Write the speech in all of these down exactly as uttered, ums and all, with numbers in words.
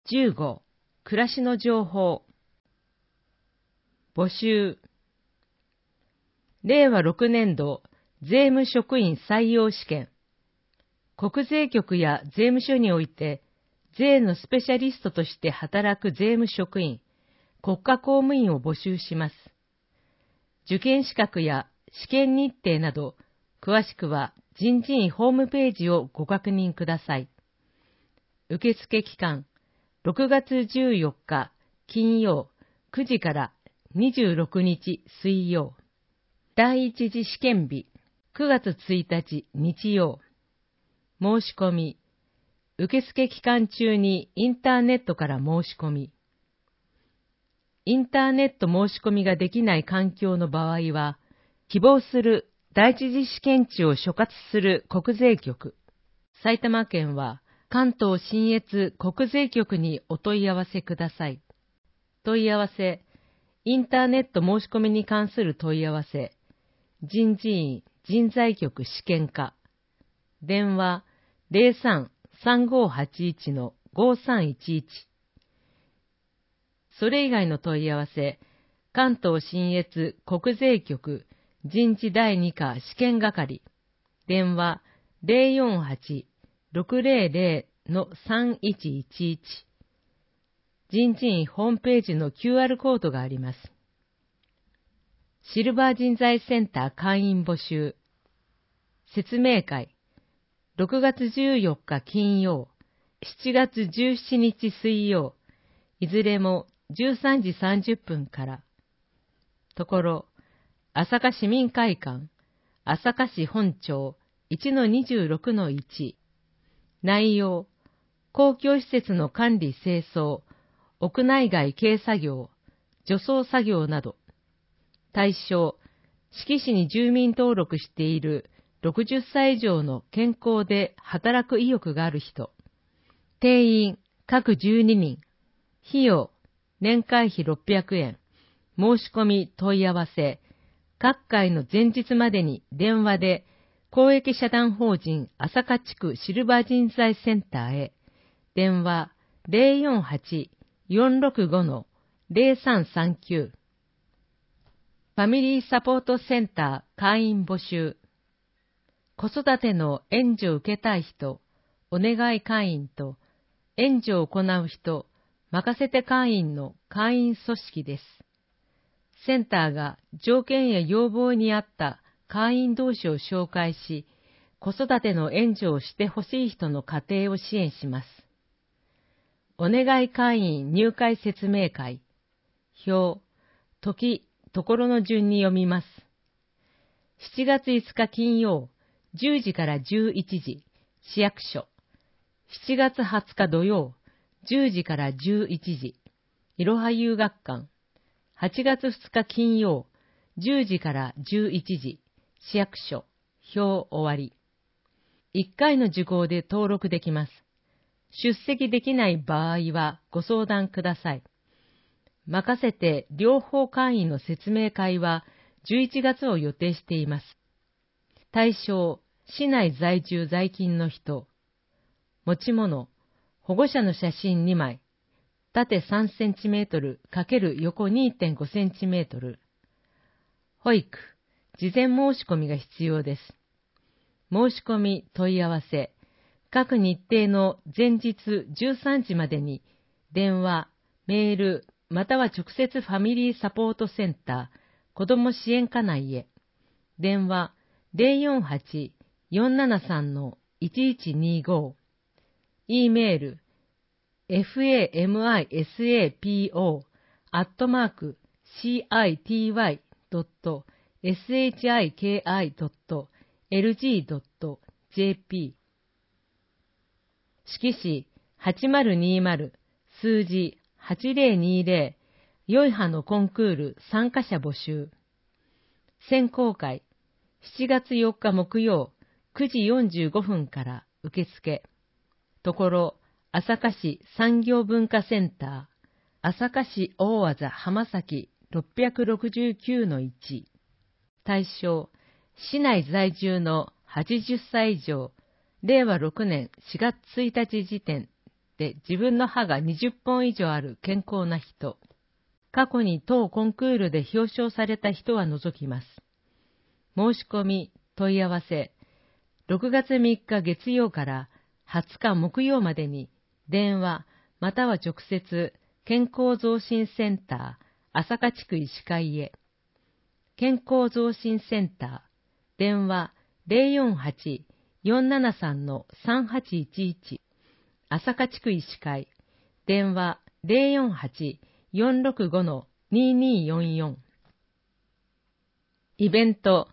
じゅうご、暮らしの情報。募集。れいわろくねんど税務職員採用試験。国税局や税務署において、税のスペシャリストとして働く税務職員、国家公務員を募集します。受験資格や試験日程など、詳しくは人事院ホームページをご確認ください。受付期間、ろくがつじゅうよっか金曜くじからにじゅうろくにち水曜。第一次試験日、くがつついたち日曜。申し込み。受付期間中にインターネットから申し込み。インターネット申し込みができない環境の場合は、希望する第一次試験地を所括する国税局、埼玉県は関東信越国税局にお問い合わせください。問い合わせ、インターネット申し込みに関する問い合わせ、人事院人材局試験課、電話 ゼロさん さんごはちいち ごさんいちいち。それ以外の問い合わせ、関東信越国税局人事だいに課試験係、電話 ゼロよんはち ろくゼロゼロ さんいちいちいち。人事院ホームページの キューアール コードがあります。シルバー人材センター会員募集。説明会。ろくがつじゅうよっか金曜、しちがつじゅうしちにち水曜、いずれもじゅうさんじさんじゅっぷんから。ところ、朝霞市民会館、朝霞市本町 いちのにじゅうろくのいち。内容、公共施設の管理清掃、屋内外軽作業、除草作業など。対象、志木市に住民登録しているろくじゅっさい以上の健康で働く意欲がある人。定員、各じゅうににん。費用、年会費ろっぴゃくえん。申し込み問い合わせ、各回の前日までに電話で公益社団法人朝霞地区シルバー人材センターへ。電話 ゼロよんはち よんろくご ゼロさんさんきゅう。ファミリーサポートセンター会員募集。子育ての援助を受けたい人、お願い会員と、援助を行う人、任せて会員の会員組織です。センターが条件や要望に合った会員同士を紹介し、子育ての援助をしてほしい人の家庭を支援します。お願い会員入会説明会。表、時、ところの順に読みます。しちがついつか金曜、じゅうじからじゅういちじ、市役所。しちがつはつか土曜、じゅうじからじゅういちじ、いろは遊学館。はちがつふつか金曜、じゅうじからじゅういちじ、市役所。表終わり。いっかいの受講で登録できます。出席できない場合はご相談ください。任せて両方会員の説明会はじゅういちがつを予定しています。対象、市内在住在勤の人。持ち物、保護者の写真にまい。縦さんセンチメートル×横 にてんごセンチメートル。保育、事前申し込みが必要です。申し込み問い合わせ、各日程の前日じゅうさんじまでに電話、メール、または直接ファミリーサポートセンター、子ども支援課内へ。電話 ゼロよんはち よんななさん いちいちにご。E メール ファミサポ アットマーク シーアイティーワイ ドット シキ ドット エルジー ドット ジェーピー。志木市はちまるにまる数字はちぜろにぜろよいはのコンクール参加者募集。選考会しちがつよっか木曜くじよんじゅうごふんから受付。ところ、朝霞市産業文化センター、朝霞市大字浜崎ろっぴゃくろくじゅうきゅうのいち。対象、市内在住のはちじゅっさい以上、れいわろくねんしがつついたち時点、 って自分の歯がにじゅっぽん以上ある健康な人。過去に当コンクールで表彰された人は除きます。申し込み、問い合わせ、ろくがつみっか月曜からはつか木曜までに電話または直接健康増進センター朝霞地区医師会へ。健康増進センター電話 ゼロよんはち よんななさん さんはちいちいち 朝霞地区医師会電話 ゼロよんはち よんろくご にによんよん。イベント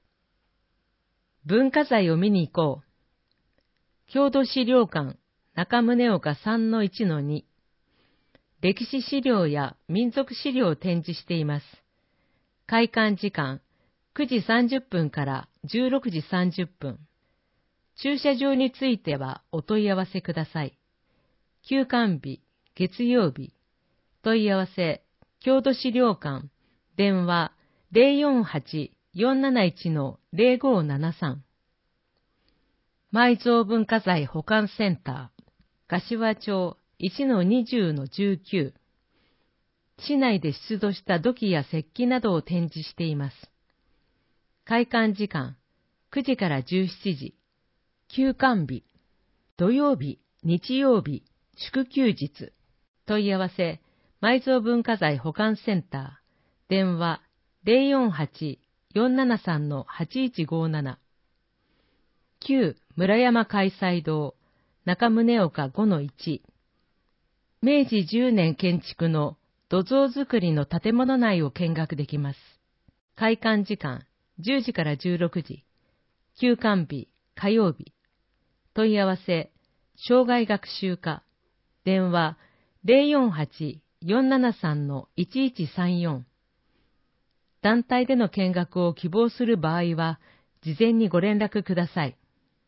文化財を見に行こう。郷土資料館中宗岡 さんのいちのに。歴史資料や民族資料を展示しています。開館時間くじさんじゅっぷんからじゅうろくじさんじゅっぷん。駐車場についてはお問い合わせください。休館日、月曜日。問い合わせ、郷土資料館、電話 ゼロよんはち よんなないち ゼロごななさん。埋蔵文化財保管センター、柏町 いちのにじゅうのじゅうきゅう。市内で出土した土器や石器などを展示しています。開館時間くじからじゅうしちじ。休館日、土曜日、日曜日、祝休日。問い合わせ、埋蔵文化財保管センター、電話 ゼロよんはち よんななさん はちいちごなな。旧村山開催堂、中宗岡 ごのいち。めいじじゅうねん建築の土蔵造りの建物内を見学できます。開館時間じゅうじからじゅうろくじ。休館日、火曜日。問い合わせ、生涯学習課。電話ゼロよんはち よんななさん いちいちさんよん。団体での見学を希望する場合は、事前にご連絡ください。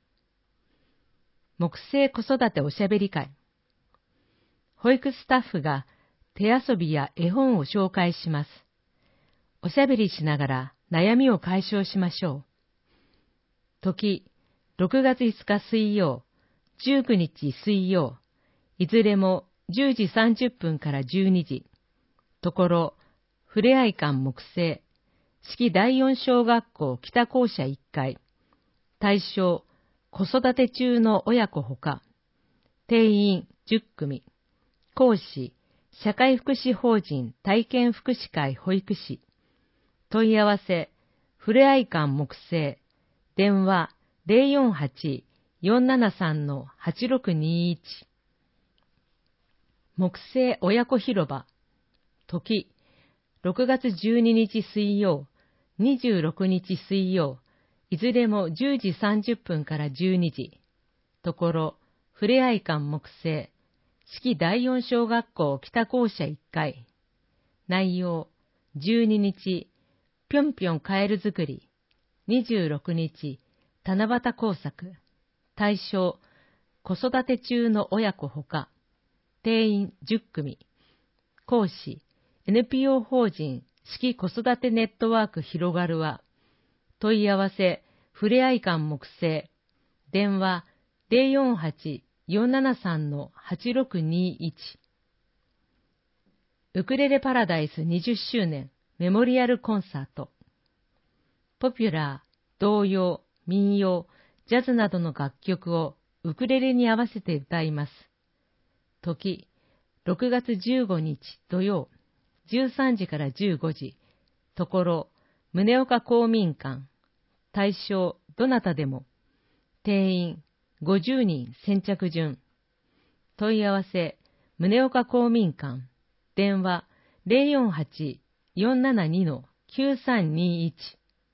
木星子育ておしゃべり会。保育スタッフが手遊びや絵本を紹介します。おしゃべりしながら悩みを解消しましょう。時、ろくがついつか水曜、じゅうくにち水曜、いずれもじゅうじさんじゅっぷんからじゅうにじ。ところ、ふれあい館木星、式だいよん小学校北校舎いっかい。対象、子育て中の親子ほか。定員じゅっくみ。講師、社会福祉法人体験福祉会保育士。問い合わせ、ふれあい館木星、電話ゼロよんはち よんななさん はちろくにいち。木星親子広場。時、ろくがつじゅうににち水曜、にじゅうろくにち水曜、いずれもじゅうじさんじゅっぷんからじゅうにじ。ところ、ふれあい館木星、式だいよん小学校北校舎いっかい。内容、じゅうににち、ぴょんぴょんカエル作り。にじゅうろくにち、七夕工作。対象、子育て中の親子ほか。定員じゅっくみ。講師、エヌピーオー 法人式子育てネットワーク広がるは。問い合わせ、ふれあい館木星。電話ゼロよんはち よんななさん はちろくにいち。ウクレレパラダイスにじゅっしゅうねんメモリアルコンサート。ポピュラー、童謡、民謡、ジャズなどの楽曲をウクレレに合わせて歌います。時、ろくがつじゅうごにち土曜、じゅうさんじからじゅうごじ。ところ、宗岡公民館。対象、どなたでも。定員、ごじゅうにん先着順。問い合わせ、宗岡公民館。電話、ゼロよんはち よんななに きゅうさんにいち。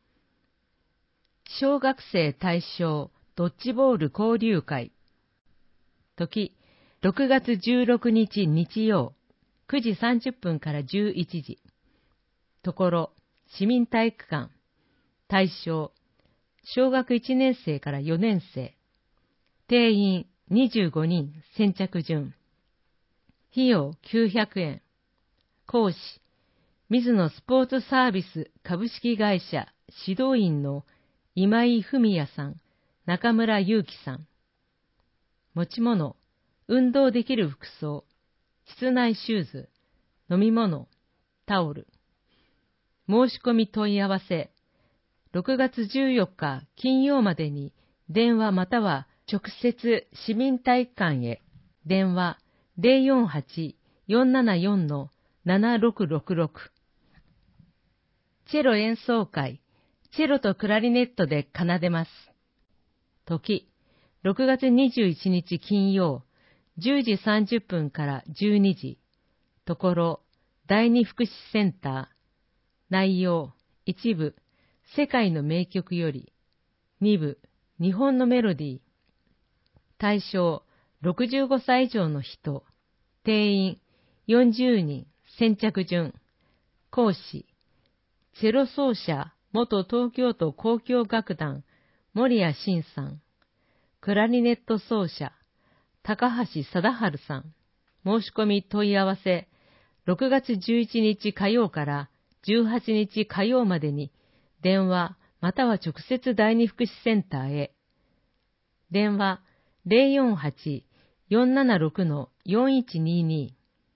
小学生対象ドッジボール交流会。時、ろくがつじゅうろくにち日曜、くじさんじゅっぷんからじゅういちじ。ところ、市民体育館。対象、小学いちねん生からよねん生。定員にじゅうごにん先着順。費用きゅうひゃくえん。講師、水野スポーツサービス株式会社指導員の今井文也さん、中村祐樹さん。持ち物、 運動できる服装、室内シューズ、飲み物、タオル。申し込み問い合わせ、ろくがつじゅうよっか金曜までに電話または直接市民体育館へ。電話 ゼロよんはち よんななよん ななろくろくろく。チェロ演奏会、チェロとクラリネットで奏でます。時、ろくがつにじゅういちにち金曜、じゅうじさんじゅっぷんからじゅうにじ。ところ、第二福祉センター。内容、一部、世界の名曲より。二部、日本のメロディー。対象、ろくじゅうごさい以上の人。定員、よんじゅうにん、先着順。講師、チェロ奏者、元東京都交響楽団、森谷慎さん。クラリネット奏者、高橋貞治さん。申し込み問い合わせ、ろくがつじゅういちにち火曜からじゅうはちにち火曜までに、電話または直接第二福祉センターへ。電話 ゼロよんはち よんななろく よんいちにに。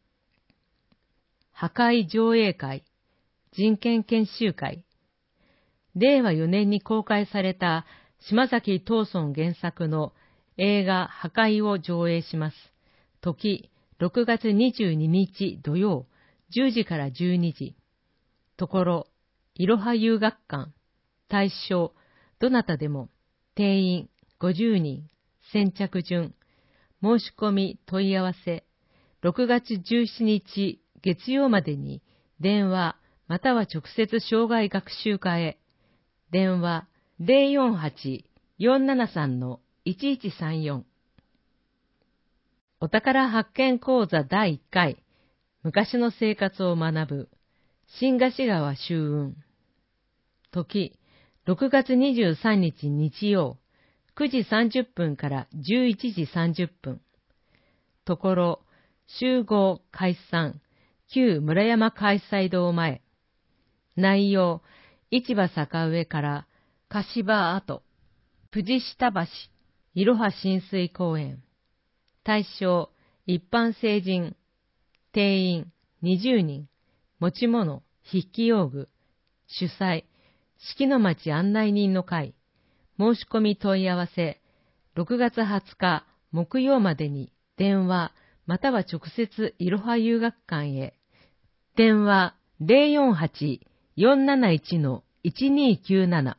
破壊上映会、人権研修会。れいわよねんに公開された島崎藤村原作の映画破壊を上映します。時、ろくがつにじゅうににち土曜、じゅうじからじゅうにじ。ところ、いろは遊学館。対象、どなたでも。定員、ごじゅうにん。先着順。申し込み問い合わせ。ろくがつじゅうしちにち月曜までに、電話、または直接障害学習課へ。電話、ゼロよんはち よんななさん いちいちさんよん。お宝発見講座だいいっかい。昔の生活を学ぶ。新河岸川秋雲。時、ろくがつにじゅうさんにち日曜、くじさんじゅっぷんからじゅういちじさんじゅっぷん。ところ、集合解散、旧村山開催堂前。内容、市場坂上から柏跡、藤下橋、いろは親水公園。対象、一般成人。定員、にじゅうにん。持ち物、筆記用具。主催、四季の町案内人の会。申し込み問い合わせ、ろくがつはつか木曜までに電話、または直接いろは遊学館へ。電話 ゼロよんはち よんなないち いちにきゅうなな。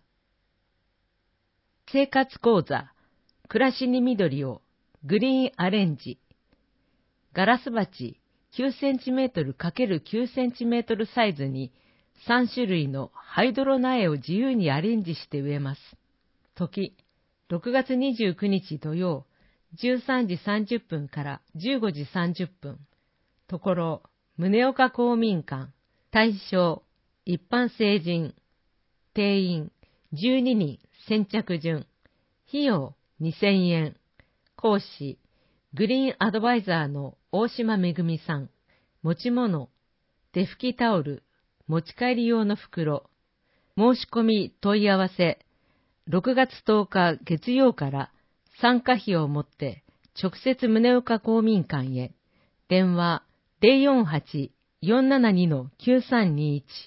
生活講座、暮らしに緑を、グリーンアレンジ。ガラス鉢 きゅうセンチメートルかけるきゅうセンチメートル サイズにさんしゅるいのハイドロ苗を自由にアレンジして植えます。時、ろくがつにじゅうくにち土曜、じゅうさんじさんじゅっぷんからじゅうごじさんじゅっぷん。ところ、宗岡公民館。対象、一般成人。定員、じゅうににん、先着順。費用、にせんえん。講師、グリーンアドバイザーの大島めぐみさん。持ち物、手拭きタオル、持ち帰り用の袋。申し込み問い合わせ、ろくがつとおか月曜から参加費を持って直接宗岡公民館へ。電話 ゼロよんはち よんななに きゅうさんにいち。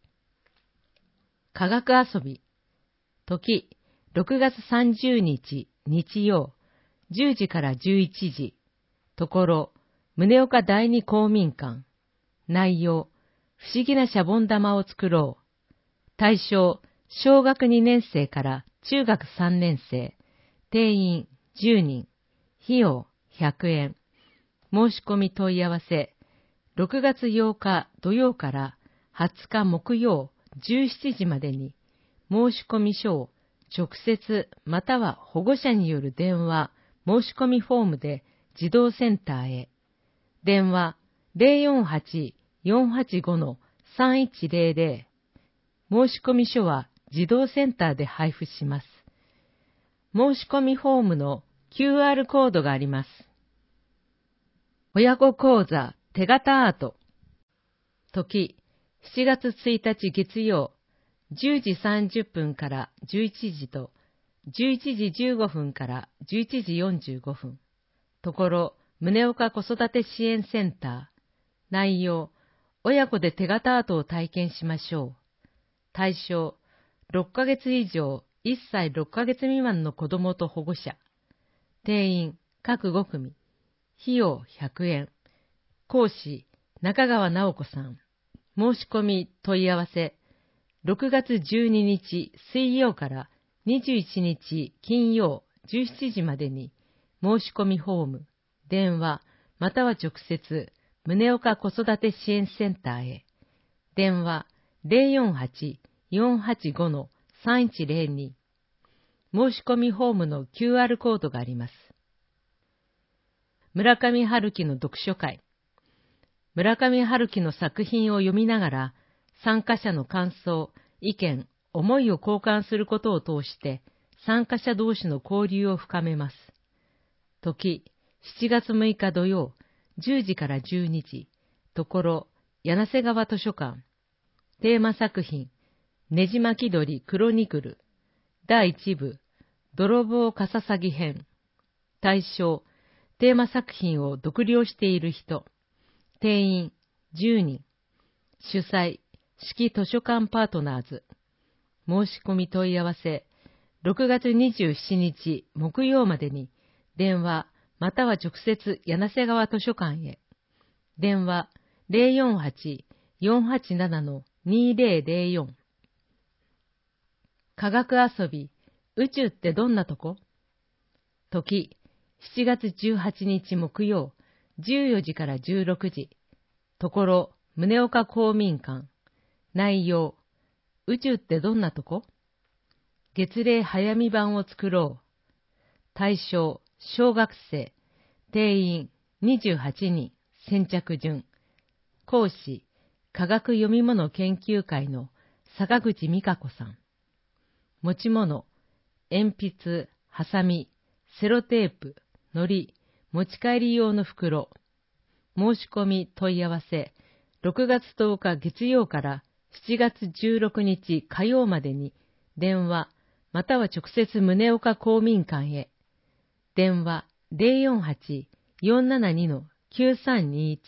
科学遊び。時、ろくがつさんじゅうにち日曜、じゅうじからじゅういちじ。ところ、宗岡第二公民館。内容、不思議なシャボン玉を作ろう。対象、小学にねんせいから中学さんねんせい。定員じゅうにん。費用ひゃくえん。申し込み問い合わせ、ろくがつようか土曜からはつか木曜じゅうしちじまでに、申し込み書を直接または保護者による電話、申し込みフォームで児童センターへ。電話 ゼロよんはち よんはちご さんいちゼロゼロ。申し込み書は児童センターで配布します。申し込みフォームの キューアール コードがあります。親子講座手形アート。時、しちがつついたち月曜、じゅうじさんじゅっぷんからじゅういちじと、じゅういちじじゅうごふんからじゅういちじよんじゅうごふん。ところ、 宗岡子育て支援センター。内容、親子で手形アートを体験しましょう。対象、ろっかげつ以上、いっさいろっかげつ未満の子供と保護者。定員、各ご組。費用ひゃくえん。講師、中川直子さん。申し込み問い合わせ、ろくがつじゅうににち水曜からにじゅういちにち金曜じゅうしちじまでに、申し込みフォーム、電話、または直接、宗岡子育て支援センターへ。電話 ゼロよんはち よんはちご さんいちゼロに。申し込みフォームの キューアール コードがあります。村上春樹の読書会。村上春樹の作品を読みながら、参加者の感想、意見、思いを交換することを通して、参加者同士の交流を深めます。時、しちがつむいか土曜、じゅうじからじゅうにじ、ところ、柳瀬川図書館。テーマ作品、ねじ巻き鳥クロニクル。だいいちぶ、泥棒かささぎ編。対象、テーマ作品を読了している人。定員、じゅうにん。主催、四季図書館パートナーズ。申し込み問い合わせ、ろくがつにじゅうしちにち木曜までに、電話、または直接柳瀬川図書館へ。電話、ゼロよんはち よんはちなな にゼロゼロよん。科学遊び、宇宙ってどんなとこ？時、しちがつじゅうはちにち木曜、じゅうよじからじゅうろくじ。ところ、宗岡公民館。内容、宇宙ってどんなとこ？月齢早見版を作ろう。対象、小学生。定員、にじゅうはちにん。先着順。講師、科学読み物研究会の坂口美香子さん。持ち物、鉛筆、ハサミ、セロテープ、糊、持ち帰り用の袋。申し込み問い合わせ、ろくがつとおか月曜からしちがつじゅうろくにち火曜までに、電話、または直接宗岡公民館へ。電話、ゼロよんはち よんななに きゅうさんにいち。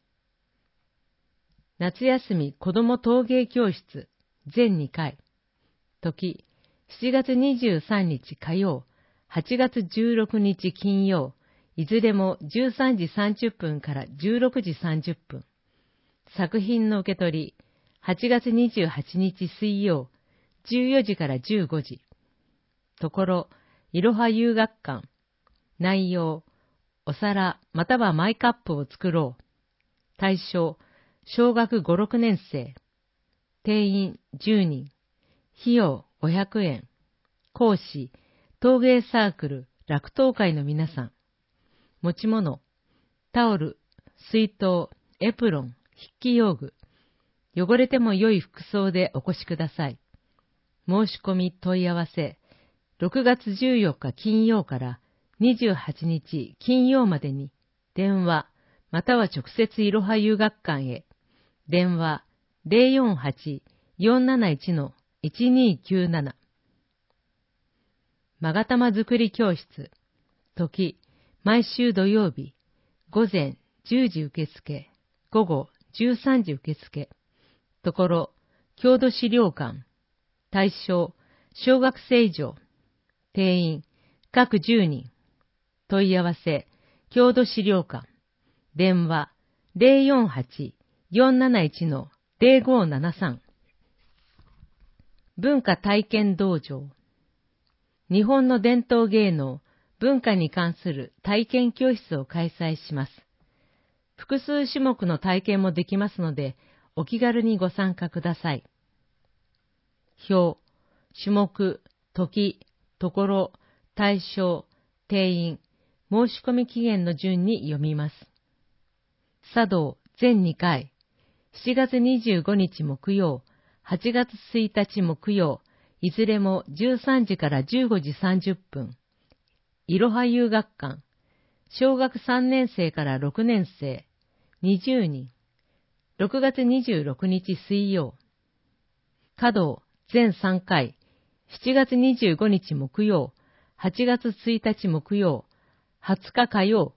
夏休み子ども陶芸教室、ぜんにかい。時、しちがつにじゅうさんにち火曜、はちがつじゅうろくにち金曜、いずれもじゅうさんじさんじゅっぷんからじゅうろくじさんじゅっぷん。作品の受け取り、はちがつにじゅうはちにち水曜、じゅうよじからじゅうごじ。ところ、いろは遊学館。内容、お皿またはマイカップを作ろう。対象、小学ご、ろくねんせい。定員じゅうにん。費用ごひゃくえん。講師、陶芸サークル、楽陶会の皆さん。持ち物、タオル、水筒、エプロン、筆記用具。汚れても良い服装でお越しください。申し込み問い合わせ、ろくがつじゅうよっか金曜からにじゅうはちにち金曜までに、電話、または直接いろは遊学館へ。電話、ゼロよんはち よんなないち いちにきゅうなな。まが玉作り教室。時、毎週土曜日、午前じゅうじ受付、午後じゅうさんじ受付。ところ、郷土資料館。対象、小学生以上。定員、各じゅうにん。問い合わせ、郷土資料館。電話、ゼロよんはち よんなないち ゼロごななさん。文化体験道場。日本の伝統芸能、文化に関する体験教室を開催します。複数種目の体験もできますので、お気軽にご参加ください。表、種目、時、ところ、対象、定員、申し込み期限の順に読みます。茶道ぜんにかい、しちがつにじゅうごにち木曜、はちがつついたち木曜、いずれもじゅうさんじからじゅうごじさんじゅっぷん。いろは遊学館、小学さんねんせいからろくねんせい、にじゅうにん。ろくがつにじゅうろくにち水曜。華道ぜんさんかい、しちがつにじゅうごにち木曜、はちがつついたち木曜、はつか火曜、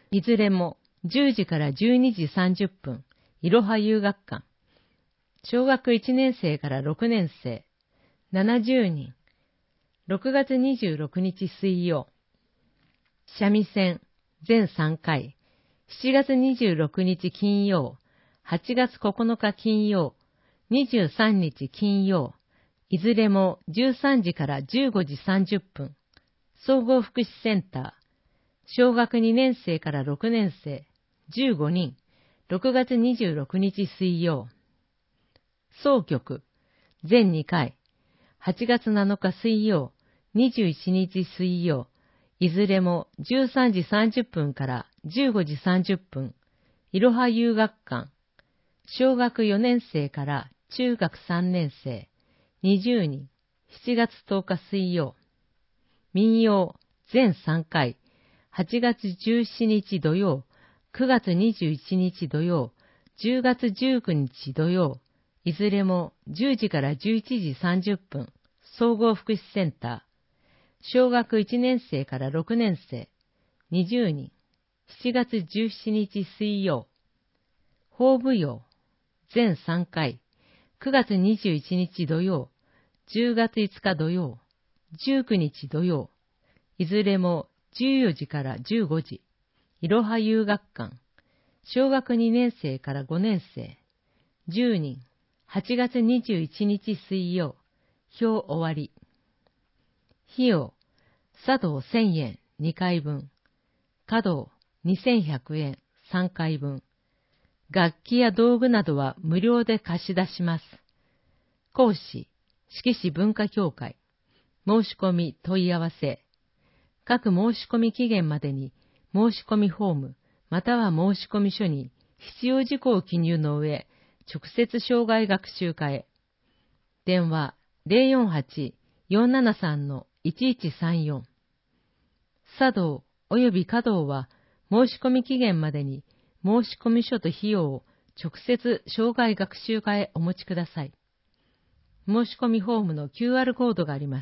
いずれもじゅうじからじゅうにじさんじゅっぷん、いろは遊学館。小学いちねん生からろくねん生、ななじゅうにん。ろくがつにじゅうろくにち水曜。三味線、全さんかい。しちがつにじゅうろくにち金曜。はちがつここのか金曜。にじゅうさんにち金曜。いずれもじゅうさんじからじゅうごじさんじゅっぷん。総合福祉センター。小学にねん生からろくねん生、じゅうごにん。ろくがつにじゅうろくにち水曜。総局、全にかい。はちがつなのか水曜、にじゅういちにち水曜。いずれもじゅうさんじさんじゅっぷんからじゅうごじさんじゅっぷん。いろは遊学館。小学よねん生から中学さんねん生、にじゅうにん。しちがつとおか水曜。民謡、全さんかい。はちがつじゅうしちにち土曜、くがつにじゅういちにち土曜、じゅうがつじゅうくにち土曜、いずれもじゅうじからじゅういちじさんじゅっぷん、総合福祉センター。小学いちねん生からろくねん生、にじゅうにん。しちがつじゅうしちにち水曜。法舞踊、全さんかい。くがつにじゅういちにち土曜、じゅうがついつか土曜、じゅうくにち土曜。いずれもじゅうよじからじゅうごじ。いろは遊学館。小学にねん生からごねん生、じゅうにん。はちがつにじゅういちにち水曜。表終わり。費用、茶道せんえんにかいぶん。華道にせんひゃくえんさんかいぶん。楽器や道具などは無料で貸し出します。講師、四季市文化協会。申し込み問い合わせ。各申し込み期限までに申し込みフォームまたは申し込み書に必要事項を記入の上、直接障害学習課へ。電話 ゼロよんはち よんななさん いちいちさんよん。茶道及び華道は申し込み期限までに申し込み書と費用を直接障害学習課へお持ちください。申し込みフォームの キューアール コードがあります。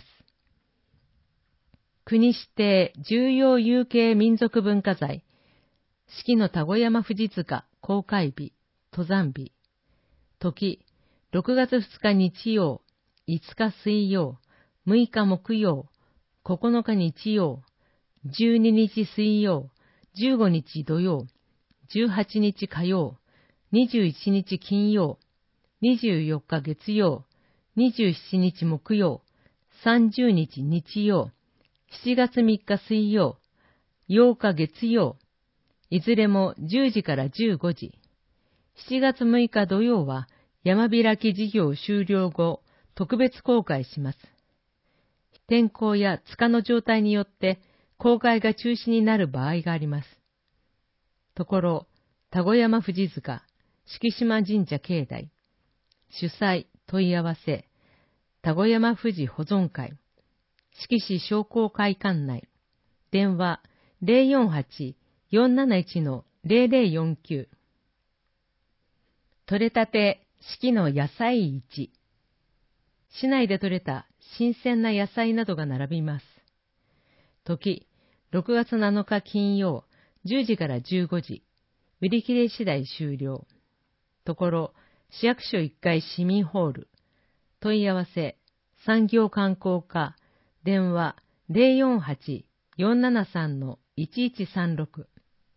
国指定重要有形民族文化財、四季の田子山富士塚公開日、登山日。時、ろくがつふつか日曜、いつか水曜、むいか木曜、ここのか日曜、じゅうににち水曜、じゅうごにち土曜、じゅうはちにち火曜、にじゅういちにち金曜、にじゅうよっか月曜、にじゅうしちにち木曜、さんじゅうにち日曜、しちがつみっか水曜、ようか月曜、いずれもじゅうじからじゅうごじ。しちがつむいか土曜は山開き事業終了後、特別公開します。天候や塚の状態によって公開が中止になる場合があります。ところ、田子山富士塚、敷島神社境内、主催問い合わせ、田子山富士保存会、四季市商工会館内、電話 ゼロよんはち よんなないち ゼロゼロよんきゅう。採れたて四季の野菜市。市内で採れた新鮮な野菜などが並びます。時、ろくがつなのか金曜、じゅうじからじゅうごじ。売り切れ次第終了。ところ、市役所いっかい市民ホール。問い合わせ、産業観光課、電話 ゼロよんはち よんななさん いちいちさんろく。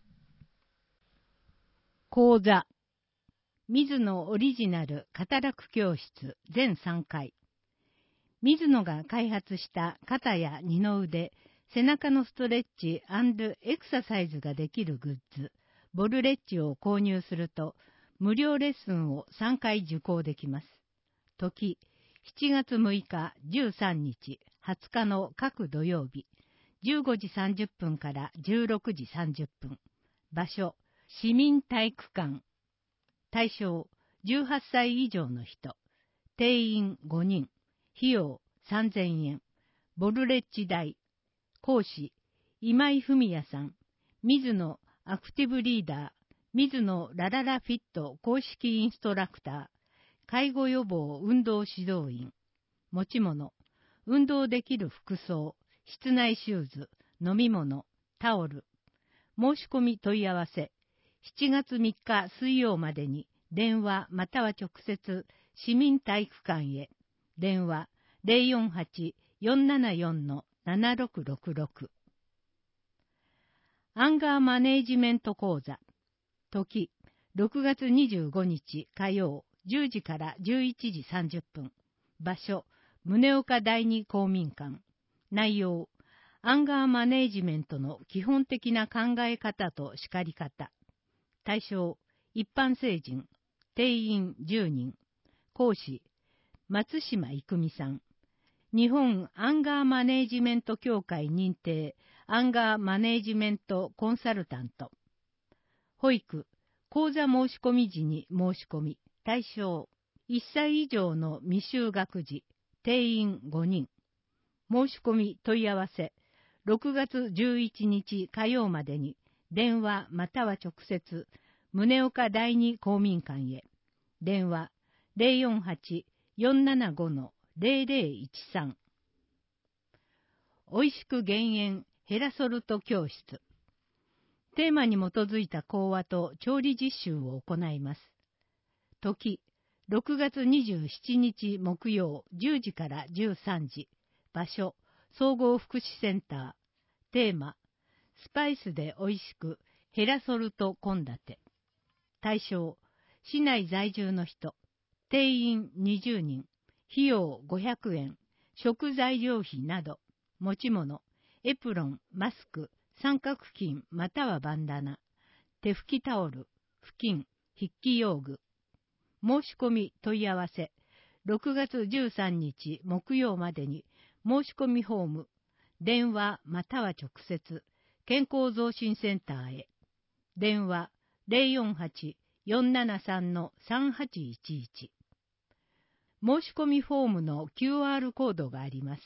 講座、水野オリジナル肩楽教室全さんかい。水野が開発した肩や二の腕、背中のストレッチ&エクササイズができるグッズ、ボルレッジを購入すると、無料レッスンをさんかい受講できます。時、しちがつむいか、じゅうさんにち、はつかの各土曜日、じゅうごじさんじゅっぷんからじゅうろくじさんじゅっぷん。場所、市民体育館。対象、じゅうはっさい以上の人。定員ごにん。費用さんぜんえん。ボルレッジ代。講師、今井文也さん。水野アクティブリーダー。水野ラララフィット公式インストラクター。介護予防運動指導員。持ち物、運動できる服装、室内シューズ、飲み物、タオル。 申し込み問い合わせ、しちがつみっか水曜までに電話または直接市民体育館へ。電話 ゼロよんはち よんななよん ななろくろくろく。アンガーマネージメント講座。時、ろくがつにじゅうごにち火曜じゅうじからじゅういちじさんじゅっぷん。場所、宗岡第二公民館。内容、アンガーマネージメントの基本的な考え方と叱り方。対象、一般成人。定員じゅうにん。講師、松島郁美さん。日本アンガーマネージメント協会認定アンガーマネージメントコンサルタント。保育、講座申し込み時に申し込み。対象、いっさい以上の未就学児。定員ごにん。申し込み問い合わせ、ろくがつじゅういちにち火曜までに電話または直接、宗岡第二公民館へ。電話 ゼロよんはち よんななご ゼロゼロいちさん。おいしく減塩ヘラソルト教室。テーマに基づいた講話と調理実習を行います。時、ろくがつにじゅうしちにち木曜じゅうじからじゅうさんじ。場所、総合福祉センター。テーマ、スパイスでおいしくヘラソルト献立。対象、市内在住の人。定員にじゅうにん。費用ごひゃくえん。食材料費など。持ち物、エプロン、マスク、三角巾またはバンダナ。手拭きタオル、布巾、筆記用具。申し込み問い合わせ、ろくがつじゅうさんにち木曜までに申し込みフォーム、電話または直接、健康増進センターへ。電話 ゼロよんはち よんななさん さんはちいちいち。申し込みフォームの キューアール コードがあります。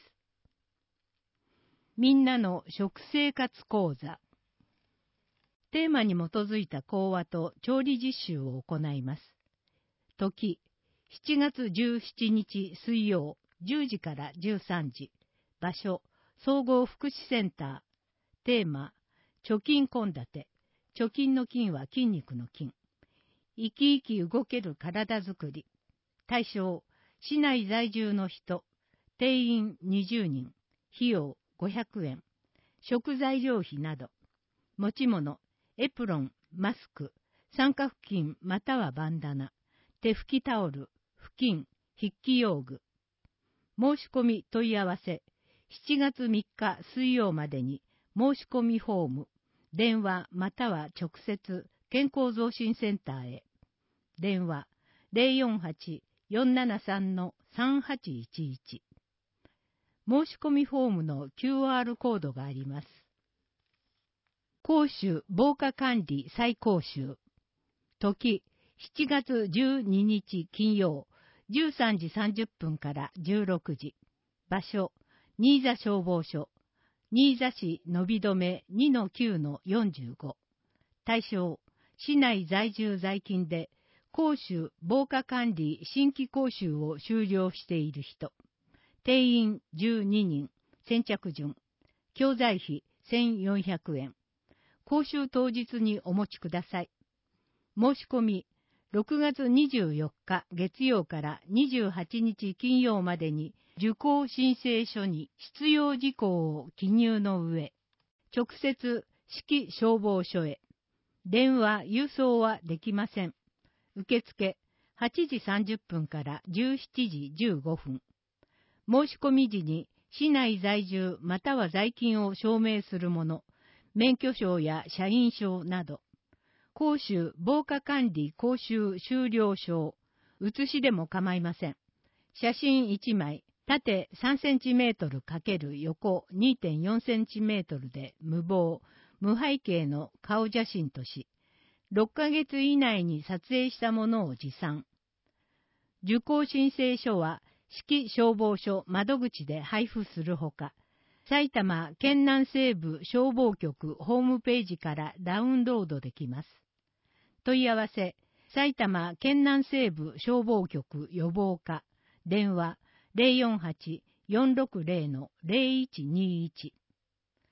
みんなの食生活講座。テーマに基づいた講話と調理実習を行います。時、しちがつじゅうしちにち水曜じゅうじからじゅうさんじ。場所、総合福祉センター。テーマ、貯金献立。貯金の金は筋肉の筋。生き生き動ける体づくり。対象、市内在住の人。定員にじゅうにん。費用ごひゃくえん。食材料費など。持ち物、エプロン、マスク、三角巾またはバンダナ。手拭きタオル、布巾、筆記用具。申し込み問い合わせ、しちがつみっか水曜までに申し込みフォーム、電話または直接、健康増進センターへ。電話 ゼロよんはち よんななさん さんはちいちいち。申し込みフォームの キューアール コードがあります。講習防火管理再講習。時、しちがつじゅうににち金曜、じゅうさんじさんじゅっぷんからじゅうろくじ。場所、新座消防署。新座市伸び止め にのきゅうのよんじゅうご。対象、市内在住在勤で、講習防火管理新規講習を修了している人。定員じゅうににん、先着順。教材費せんよんひゃくえん。講習当日にお持ちください。申し込み、ろくがつにじゅうよっか月曜からにじゅうはちにち金曜までに受講申請書に必要事項を記入の上、直接市消防署へ。電話、郵送はできません。受付、はちじさんじゅっぷんからじゅうしちじじゅうごふん。申し込み時に市内在住または在勤を証明するもの、免許証や社員証など、講習防火管理講習修了証、写しでも構いません。写真いちまい、縦さんセンチメートル×横 にてんよんセンチメートルで無謀、無背景の顔写真とし、ろっかげつ以内に撮影したものを持参。受講申請書は、市消防署窓口で配布するほか、埼玉県南西部消防局ホームページからダウンロードできます。問い合わせ、埼玉県南西部消防局予防課、電話 ゼロよんはち よんろくゼロ ゼロいちにいち。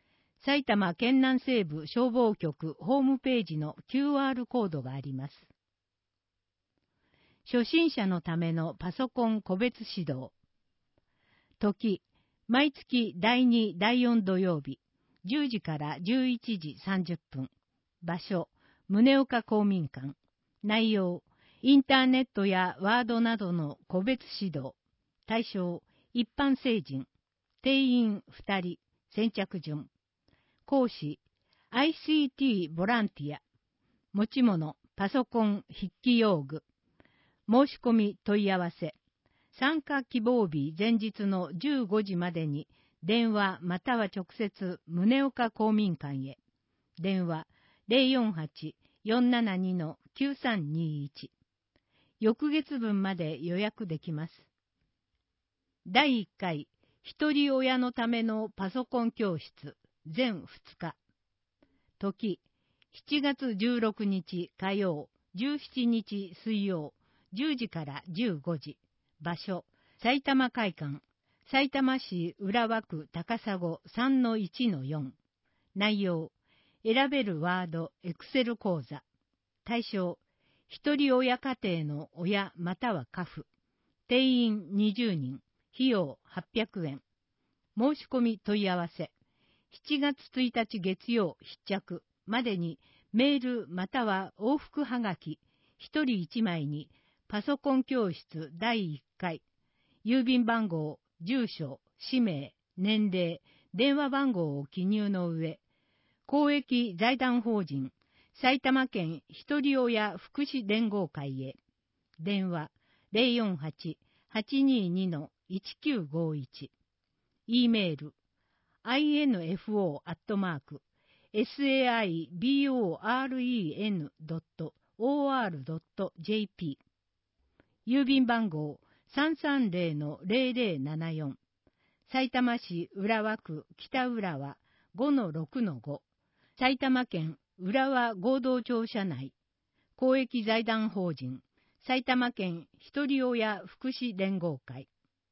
埼玉県南西部消防局ホームページの キューアール コードがあります。初心者のためのパソコン個別指導。時、毎月だいに、だいよん土曜日、じゅうじからじゅういちじさんじゅっぷん。場所、宗岡公民館。内容、インターネットやワードなどの個別指導。対象、一般成人。定員ふたり。先着順。講師、アイシーティー ボランティア。持ち物、パソコン、筆記用具。申し込み問い合わせ。参加希望日前日のじゅうごじまでに電話または直接宗岡公民館へ。電話 ゼロよんはち よんななに きゅうさんにいち。翌月分まで予約できます。だいいっかい、一人親のためのパソコン教室、全ふつか。時、しちがつじゅうろくにち火曜、じゅうしちにち水曜、じゅうじからじゅうごじ。場所、埼玉会館、さいたま市浦和区高砂 さんのいちのよん。内容、選べるワード、エクセル講座。対象、一人親家庭の親または家父。定員にじゅうにん、費用はっぴゃくえん。申し込み問い合わせ。しちがつついたち月曜必着までにメールまたは往復はがき、一人いちまいにパソコン教室だいいっかい。郵便番号、住所、氏名、年齢、電話番号を記入の上、公益財団法人、埼玉県ひとり親福祉連合会へ。電話 ゼロよんはち はちにに いちきゅうごいち。E メール、アイエヌエフオー アットマーク、サイバー ドット オーアール ドット ジェーピー。郵便番号 さんさんゼロ ゼロゼロななよん。さいたま市浦和区北浦和 ごのろくのご。埼玉県浦和合同庁舎内。公益財団法人埼玉県ひとり親福祉連合会。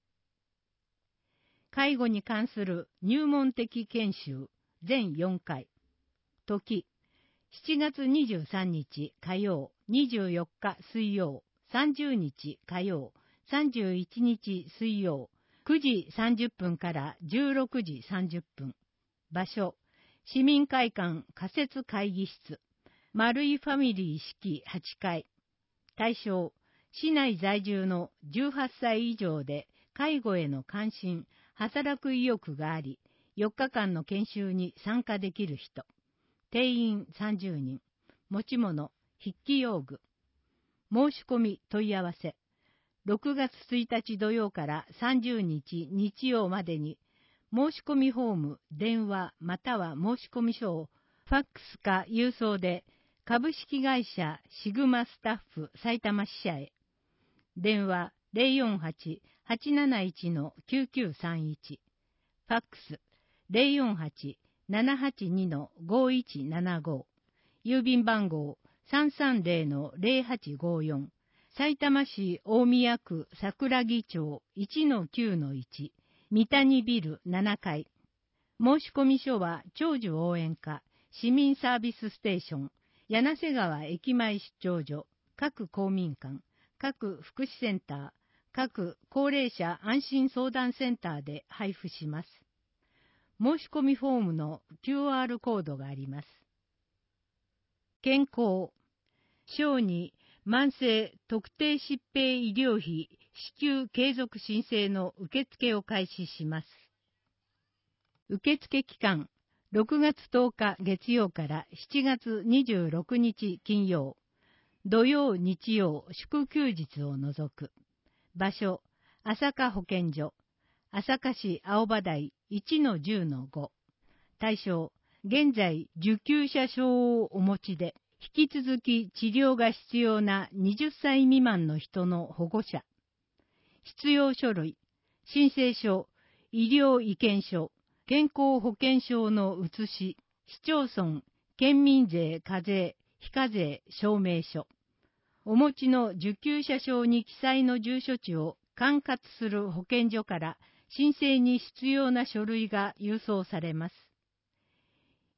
介護に関する入門的研修全よんかい。時、しちがつにじゅうさんにち火曜、にじゅうよっか水曜、さんじゅうにち火曜、さんじゅういちにち水曜、くじさんじゅっぷんからじゅうろくじさんじゅっぷん。場所、市民会館仮設会議室、丸井ファミリー式はちかい。対象、市内在住のじゅうはっさい以上で介護への関心、働く意欲があり、よっかかんの研修に参加できる人。定員さんじゅうにん。持ち物、筆記用具。申し込み問い合わせ。ろくがつついたち土曜からさんじゅうにち日曜までに、申し込みフォーム、電話または申し込み書をファックスか郵送で株式会社シグマスタッフ埼玉支社へ。電話 ゼロよんはち はちなないち きゅうきゅうさんいち。ファックス ゼロよんはち ななはちに ごいちななご。郵便番号 さんさんゼロ ゼロはちごよん。さいたま市大宮区桜木町 いちのきゅうのいち。三谷ビルななかい。申し込み書は長寿応援課、市民サービスステーション、柳瀬川駅前出張所、各公民館、各福祉センター、各高齢者安心相談センターで配布します。申し込みフォームの キューアール コードがあります。健康、小児、慢性特定疾病医療費支給継続申請の受付を開始します。受付期間、ろくがつとおか月曜からしちがつにじゅうろくにち金曜、土曜日曜祝休日を除く。場所、朝霞保健所、朝霞市青葉台 いちのじゅうのご。対象、現在受給者証をお持ちで、引き続き治療が必要なはたち未満の人の保護者。必要書類、申請書、医療意見書、健康保険証の写し、市町村、県民税課税、非課税証明書。お持ちの受給者証に記載の住所地を管轄する保健所から申請に必要な書類が郵送されます。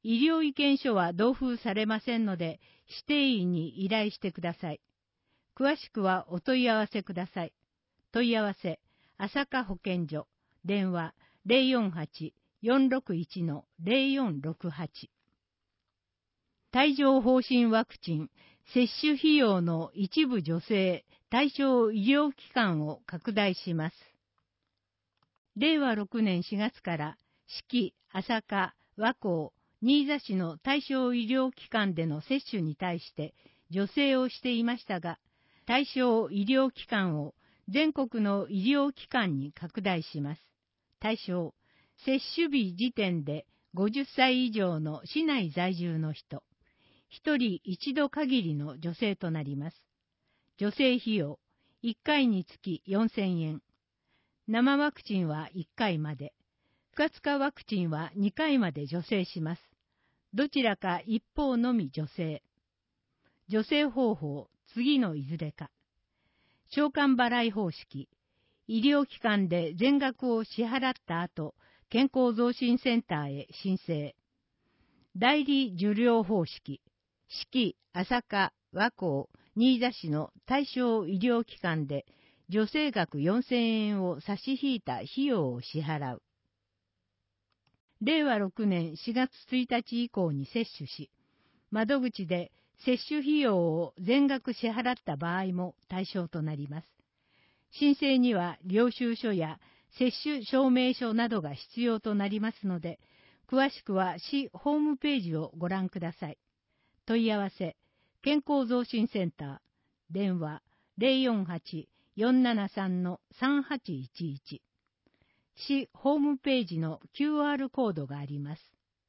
医療意見書は同封されませんので、指定医に依頼してください。詳しくはお問い合わせください。問い合わせ、朝霞保健所、電話 ゼロよんはち よんろくいち のゼロよんろくはち。帯状疱疹ワクチン接種費用の一部助成対象医療機関を拡大します。れいわろくねんしがつから志木、朝霞、和光、新座市の対象医療機関での接種に対して助成をしていましたが、対象医療機関を全国の医療機関に拡大します。対象、接種日時点でごじゅっさい以上の市内在住の人、一人一度限りの助成となります。助成費用、いっかいにつきよんせんえん。生ワクチンはいっかいまで。不活化ワクチンはにかいまで助成します。どちらか一方のみ助成。助成方法、次のいずれか。償還払い方式。医療機関で全額を支払った後、健康増進センターへ申請。代理受領方式。志木、朝霞、和光、新座市の対象医療機関で助成額よんせんえんを差し引いた費用を支払う。れいわろくねんしがつついたち以降に接種し、窓口で接種費用を全額支払った場合も対象となります。申請には領収書や接種証明書などが必要となりますので、詳しくは市ホームページをご覧ください。問い合わせ、健康増進センター、電話 ゼロよんはち よんななさん のさんはちいちいち。市ホームページの キューアール コードがあります。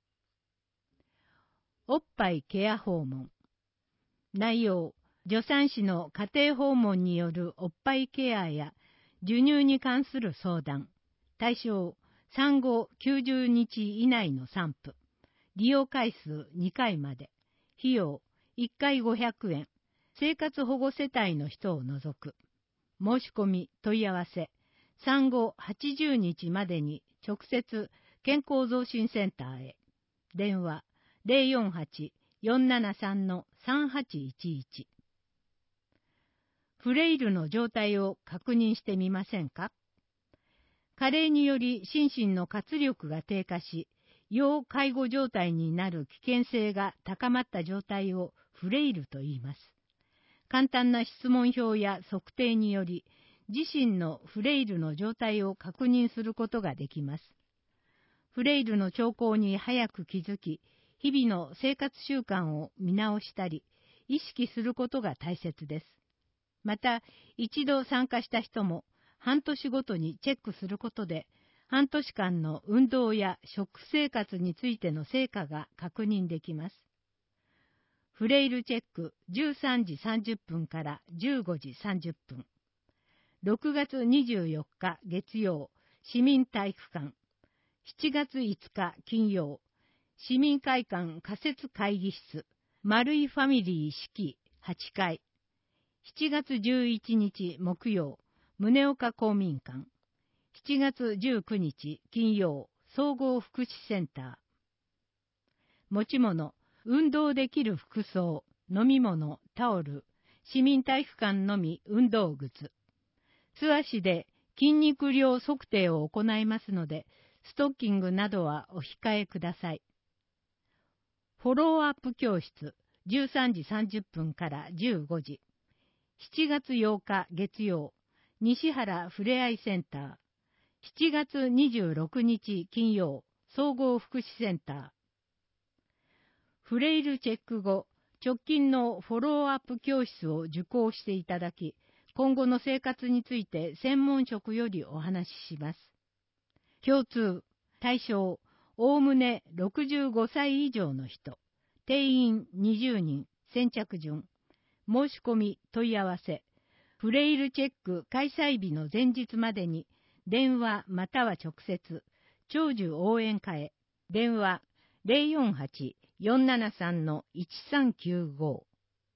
おっぱいケア訪問。内容、助産師の家庭訪問によるおっぱいケアや授乳に関する相談。対象、産後きゅうじゅうにち以内の産婦。利用回数にかいまで。費用、いっかいごひゃくえん。生活保護世帯の人を除く。申し込み、問い合わせ。産後はちじゅうにちまでに直接健康増進センターへ。電話 ゼロよんはち よんななさん のさんはちいちいち。フレイルの状態を確認してみませんか？加齢により心身の活力が低下し、要介護状態になる危険性が高まった状態をフレイルと言います。簡単な質問票や測定により、自身のフレイルの状態を確認することができます。フレイルの兆候に早く気づき、日々の生活習慣を見直したり、意識することが大切です。また、一度参加した人も、半年ごとにチェックすることで、半年間の運動や食生活についての成果が確認できます。フレイルチェックじゅうさんじさんじゅっぷんからじゅうごじさんじゅっぷん。ろくがつにじゅうよっか月曜、市民体育館。しちがついつか金曜、市民会館仮設会議室、丸いファミリー式はちかい。しちがつじゅういちにち木曜、宗岡公民館。しちがつじゅうくにち金曜、総合福祉センター。持ち物、運動できる服装、飲み物、タオル、市民体育館のみ運動靴。素足で筋肉量測定を行いますので、ストッキングなどはお控えください。フォローアップ教室、じゅうさんじさんじゅっぷんからじゅうごじ。しちがつようか月曜、西原ふれあいセンター。しちがつにじゅうろくにち金曜、総合福祉センター。フレイルチェック後、直近のフォローアップ教室を受講していただき、今後の生活について専門職よりお話しします。共通、対象、おおむねろくじゅうごさい以上の人、定員にじゅうにん、先着順、申し込み、問い合わせ、フレイルチェック開催日の前日までに、電話または直接、長寿応援課へ、電話ゼロよんはち よんななさん のいちさんきゅうご。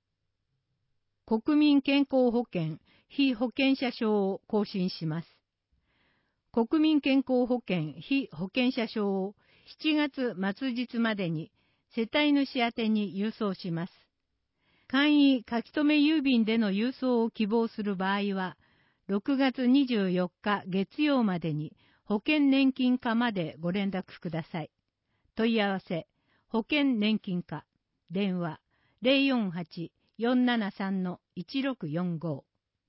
国民健康保険被保険者証を更新します。国民健康保険被保険者証をしちがつ末日までに世帯主宛てに郵送します。簡易書留郵便での郵送を希望する場合は、ろくがつにじゅうよっか月曜までに保険年金課までご連絡ください。問い合わせ、保険年金課、電話 ゼロよんはち よんななさん いちろくよんご。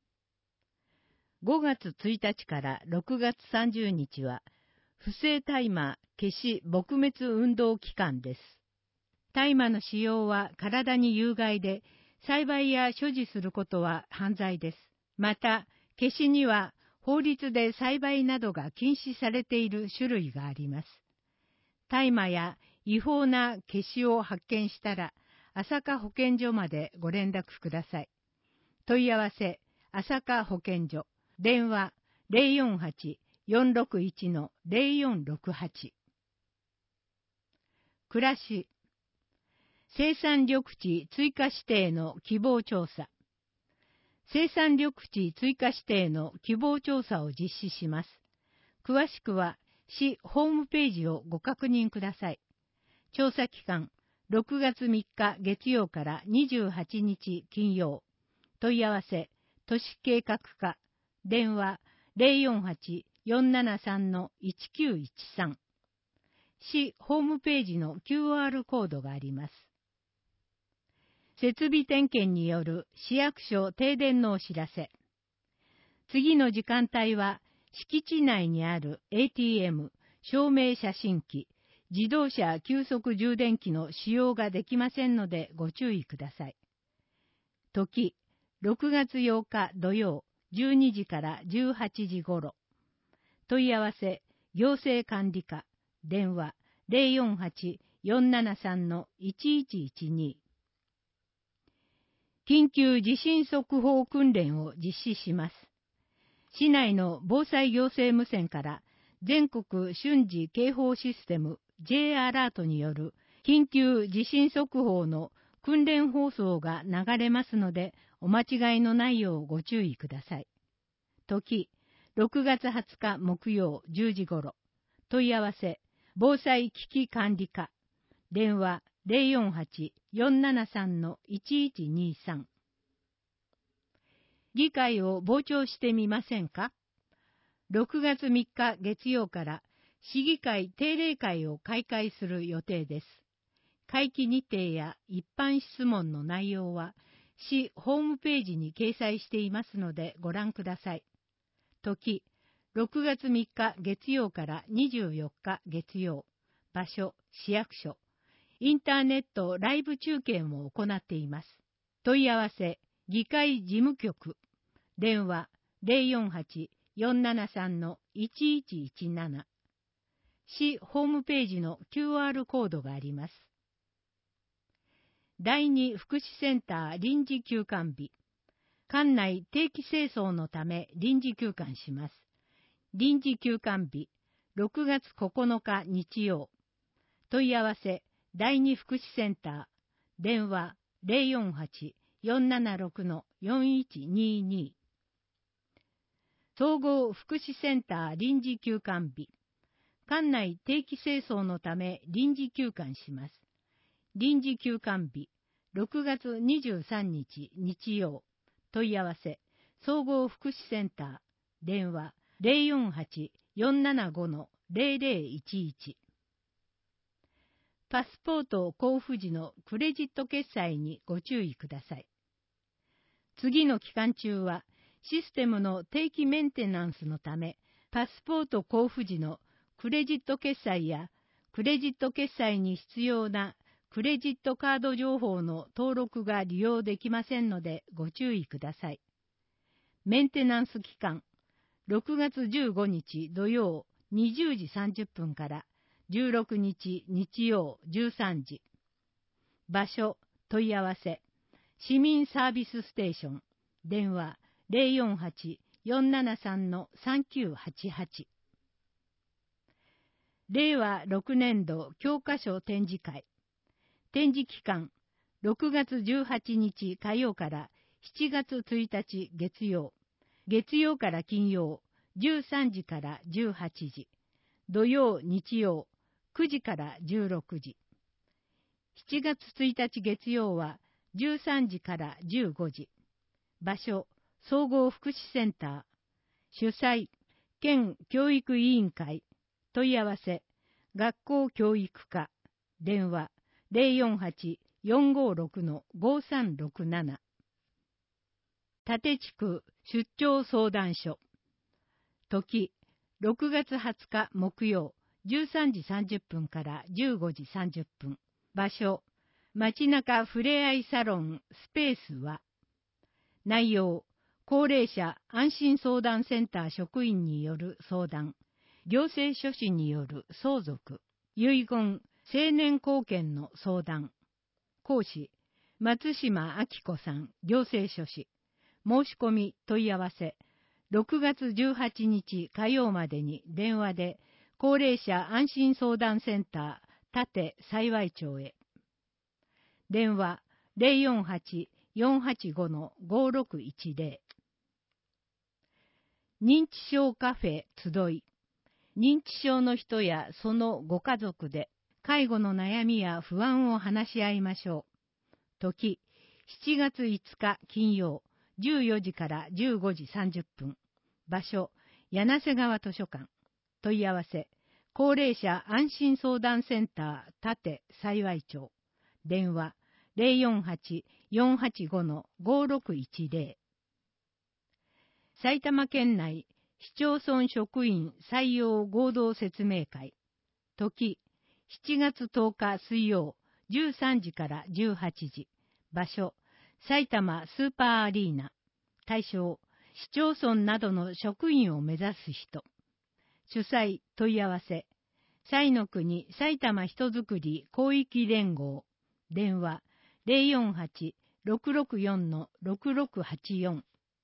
ごがつついたちからろくがつさんじゅうにちは、不正大麻消し撲滅運動期間です。大麻の使用は体に有害で、栽培や所持することは犯罪です。また、消しには法律で栽培などが禁止されている種類があります。大麻や違法な消しを発見したら、朝霞保健所までご連絡ください。問い合わせ、朝霞保健所、電話 ゼロよんはち よんろくいち ゼロよんろくはち。暮らし、生産緑地追加指定の希望調査。生産緑地追加指定の希望調査を実施します。詳しくは市ホームページをご確認ください。調査期間、ろくがつみっか月曜からにじゅうはちにち金曜。問い合わせ、都市計画課、電話 ゼロよんはち よんななさん いちきゅういちさん。市ホームページの キューアール コードがあります。設備点検による市役所停電のお知らせ。次の時間帯は、敷地内にある エーティーエム、証明写真機、自動車急速充電器の使用ができませんのでご注意ください。時、ろくがつようか土曜、じゅうにじからじゅうはちじ頃。問い合わせ、行政管理課、電話 ゼロよんはち よんななさん いちいちいちに。緊急地震速報訓練を実施します。市内の防災行政無線から全国瞬時警報システム J アラートによる緊急地震速報の訓練放送が流れますので、お間違いのないようご注意ください。時、ろくがつはつか木曜じゅうじ頃。問い合わせ、防災危機管理課。電話 ゼロよんはち よんななさん いちいちにさん。議会を傍聴してみませんか？ろくがつみっか月曜から市議会定例会を開会する予定です。会期日程や一般質問の内容は市ホームページに掲載していますのでご覧ください。時、ろくがつみっか月曜からにじゅうよっか月曜。場所、市役所。インターネットライブ中継も行っています。問い合わせ、議会事務局。電話 ゼロよんはち よんななさん いちいちいちなな。市ホームページの キューアール コードがあります。だいに福祉センター臨時休館日。館内定期清掃のため臨時休館します。臨時休館日、ろくがつここのか日曜。問い合わせ、だいに福祉センター。電話 ゼロよんはち よんななろく よんいちにに。総合福祉センター臨時休館日。館内定期清掃のため臨時休館します。臨時休館日、ろくがつにじゅうさんにち日曜。問い合わせ、総合福祉センター。電話 ゼロよんはち よんななご ゼロゼロいちいち。パスポート交付時のクレジット決済にご注意ください。次の期間中は、システムの定期メンテナンスのため、パスポート交付時のクレジット決済や、クレジット決済に必要なクレジットカード情報の登録が利用できませんのでご注意ください。メンテナンス期間、ろくがつじゅうごにち土曜にじゅうじさんじゅっぷんからじゅうろくにち日曜じゅうさんじ。場所、問い合わせ、市民サービスステーション、電話 ゼロよんはち よんななさん さんきゅうはちはち。れいわろくねんど教科書展示会。展示期間、ろくがつじゅうはちにち火曜からしちがつついたち月曜。月曜から金曜、じゅうさんじからじゅうはちじ。土曜、日曜、くじからじゅうろくじ。 しちがつついたち月曜はじゅうさんじからじゅうごじ。場所、総合福祉センター。主催、県教育委員会。問い合わせ、学校教育課。電話、ゼロよんはち よんごろく ごさんろくなな。立地区出張相談所。時、ろくがつはつか木曜、じゅうさんじさんじゅっぷんからじゅうごじさんじゅっぷん。場所、街中ふれあいサロンスペースは。内容、高齢者安心相談センター職員による相談、行政書士による相続、遺言、成年後見の相談。講師、松島明子さん、行政書士。申し込み問い合わせ、ろくがつじゅうはちにち火曜までに電話で、高齢者安心相談センター、立幸町へ。電話、ゼロよんはち よんはちご ごろくいちゼロ。認知症カフェ集い。認知症の人やそのご家族で、介護の悩みや不安を話し合いましょう。時、しちがついつか金曜、じゅうよじからじゅうごじさんじゅっぷん。場所、柳瀬川図書館。問い合わせ、高齢者安心相談センター、立幸町。電話、ゼロよんはち よんはちご ごろくいちゼロ。埼玉県内市町村職員採用合同説明会。時、しちがつとおか水曜、じゅうさんじからじゅうはちじ。場所、埼玉スーパーアリーナ。対象、市町村などの職員を目指す人。主催問い合わせ、彩の国埼玉人づくり広域連合。電話、ゼロよんはち ろくろくよん ろくろくはちよん。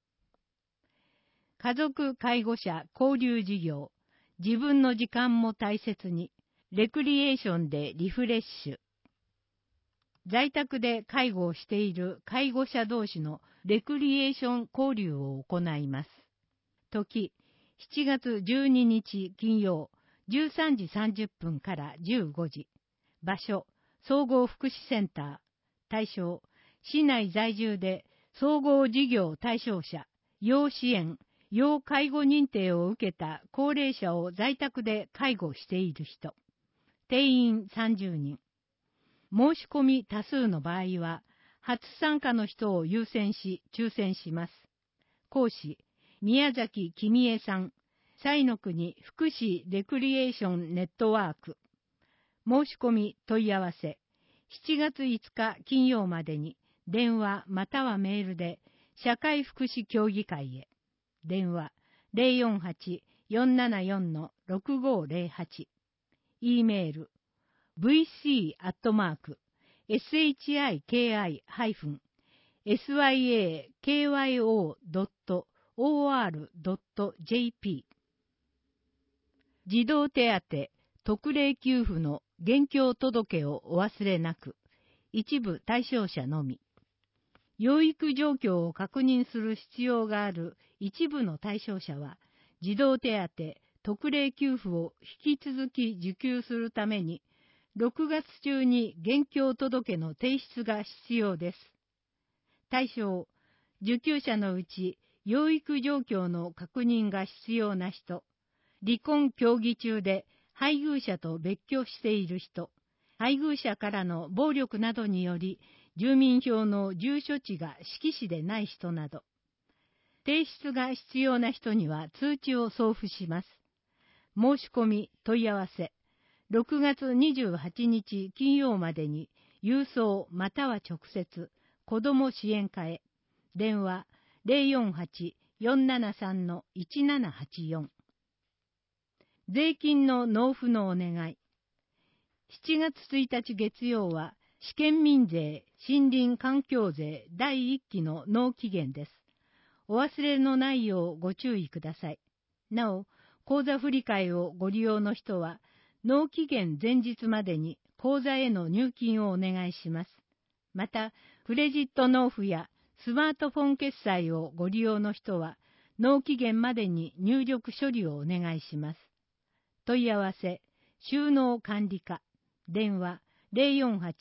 家族介護者交流事業。自分の時間も大切に。レクリエーションでリフレッシュ。在宅で介護をしている介護者同士のレクリエーション交流を行います。時、しちがつじゅうににち金曜、じゅうさんじさんじゅっぷんからじゅうごじ。場所、総合福祉センター。対象、市内在住で総合事業対象者、要支援、要介護認定を受けた高齢者を在宅で介護している人。定員さんじゅうにん。申し込み多数の場合は、初参加の人を優先し抽選します。講師、宮崎君江さん、彩の国福祉レクリエーションネットワーク。申し込み問い合わせ、しちがついつか金曜までに電話またはメールで社会福祉協議会へ。電話 ゼロよんはち よんななよん ろくごゼロはち。E メール ブイシー アットマーク エスエイチアイケーアイ ハイフン エスワイエーケーワイオー ドット オーアール ドット ジェーピー。児童手当特例給付の現況届をお忘れなく。一部対象者のみ。養育状況を確認する必要がある一部の対象者は、児童手当特例給付を引き続き受給するために、ろくがつ中に現況届の提出が必要です。対象、受給者のうち養育状況の確認が必要な人、離婚協議中で配偶者と別居している人、配偶者からの暴力などにより住民票の住所地が志木市でない人など、提出が必要な人には通知を送付します。申し込み問い合わせ、ろくがつにじゅうはちにち金曜までに郵送または直接子ども支援課へ。電話 ゼロよんはち よんななさん いちななはちよん。税金の納付のお願い。しちがつついたち月曜は試験民税森林環境税だいいっきの納期限です。お忘れのないようご注意ください。なお、口座振替をご利用の人は納期限前日までに口座への入金をお願いします。また、クレジット納付やスマートフォン決済をご利用の人は納期限までに入力処理をお願いします。問い合わせ、収納管理課。電話 ゼロよんはち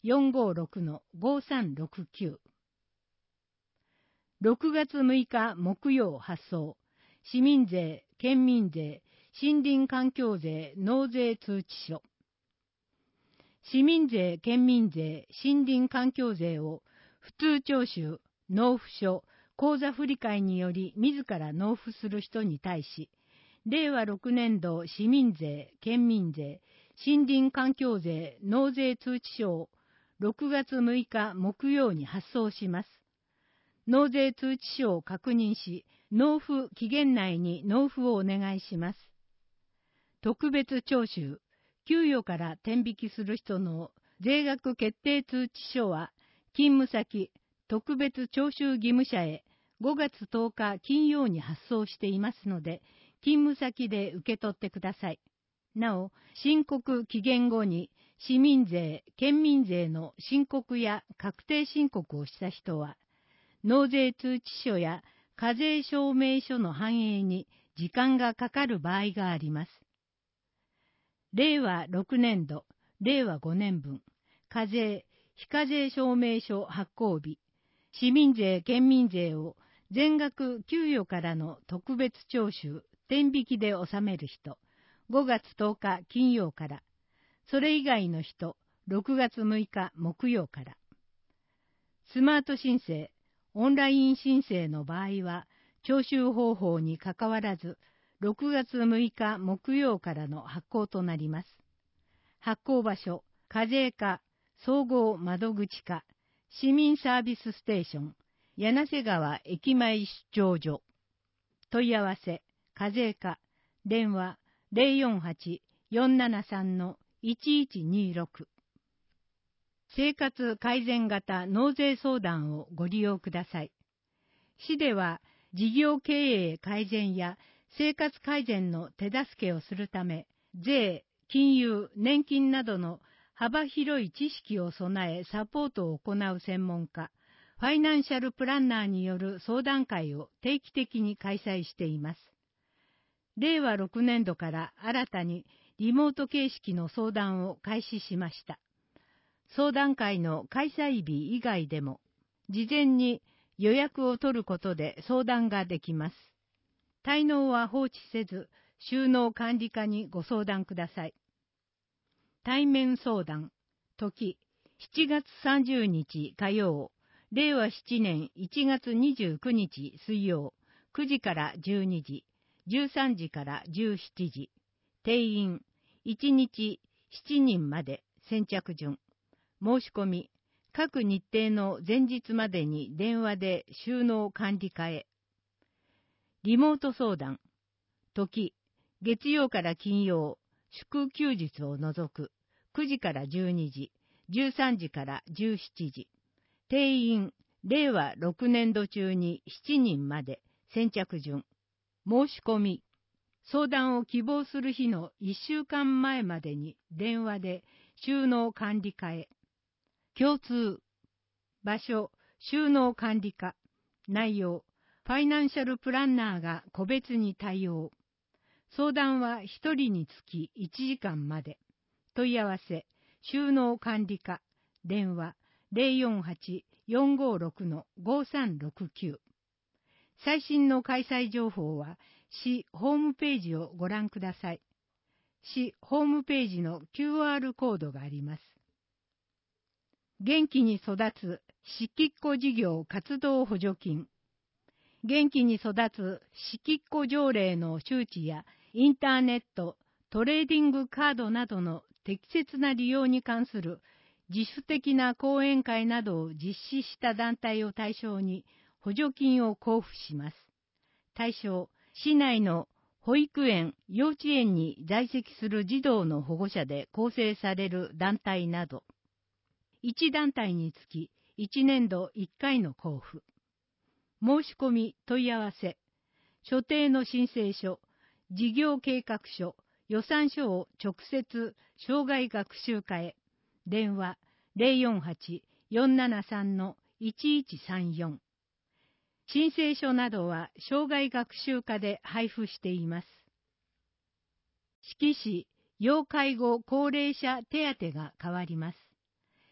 よんごろくのごさんろくきゅう。ろくがつむいか木曜発送。市民税、県民税、森林環境税、納税通知書。市民税、県民税、森林環境税を普通徴収、納付書、口座振替により自ら納付する人に対し、れいわろくねんど市民税、県民税、森林環境税、納税通知書をろくがつむいか木曜に発送します。納税通知書を確認し、納付期限内に納付をお願いします。特別徴収、給与から天引きする人の税額決定通知書は、勤務先、特別徴収義務者へごがつとおか金曜に発送していますので、勤務先で受け取ってください。なお、申告期限後に市民税、県民税の申告や確定申告をした人は、納税通知書や課税証明書の反映に時間がかかる場合があります。れいわろくねんど、れいわごねんぶん、課税、非課税証明書発行日、市民税、県民税を全額給与からの特別徴収、天引きで納める人、ごがつとおか金曜から、それ以外の人、ろくがつむいか木曜から。スマート申請、オンライン申請の場合は、徴収方法にかかわらず、ろくがつむいか木曜からの発行となります。発行場所、課税課、総合窓口課、市民サービスステーション、柳瀬川駅前出張所。問い合わせ、課税課、電話 ゼロよんはち よんななさん いちいちにろく。生活改善型納税相談をご利用ください。市では事業経営改善や生活改善の手助けをするため、税、金融、年金などの幅広い知識を備えサポートを行う専門家、ファイナンシャルプランナーによる相談会を定期的に開催しています。れいわろくねんどから新たにリモート形式の相談を開始しました。相談会の開催日以外でも、事前に予約を取ることで相談ができます。滞納は放置せず、収納管理課にご相談ください。対面相談、時、しちがつさんじゅうにち火曜、れいわななねんいちがつにじゅうくにち水曜、くじからじゅうにじ、じゅうさんじからじゅうしちじ、定員、いちにちしちにんまで先着順、申し込み、各日程の前日までに電話で収納管理課へ。リモート相談、時、月曜から金曜、祝休日を除く、くじからじゅうにじ、じゅうさんじからじゅうしちじ、定員、れいわろくねんど中にしちにんまで先着順、申し込み、相談を希望する日のいっしゅうかんまえまでに電話で収納管理課へ。共通、場所、収納管理課、内容、ファイナンシャルプランナーが個別に対応。相談はひとりにつきいちじかんまで。問い合わせ、収納管理課、電話 ゼロよんはち よんごろく ごさんろくきゅう。最新の開催情報は市ホームページをご覧ください。市ホームページの キューアール コードがあります。元気に育つしきっこ事業活動補助金。元気に育つしきっこ条例の周知やインターネット、トレーディングカードなどの適切な利用に関する自主的な講演会などを実施した団体を対象に補助金を交付します。対象、市内の保育園、幼稚園に在籍する児童の保護者で構成される団体など。いち団体につきいちねんどいっかいの交付。申し込み問い合わせ、所定の申請書、事業計画書、予算書を直接障害学習課へ。電話 ゼロよんはち よんななさん いちいちさんよん。申請書などは障害学習課で配布しています。志木市要介護高齢者手当が変わります。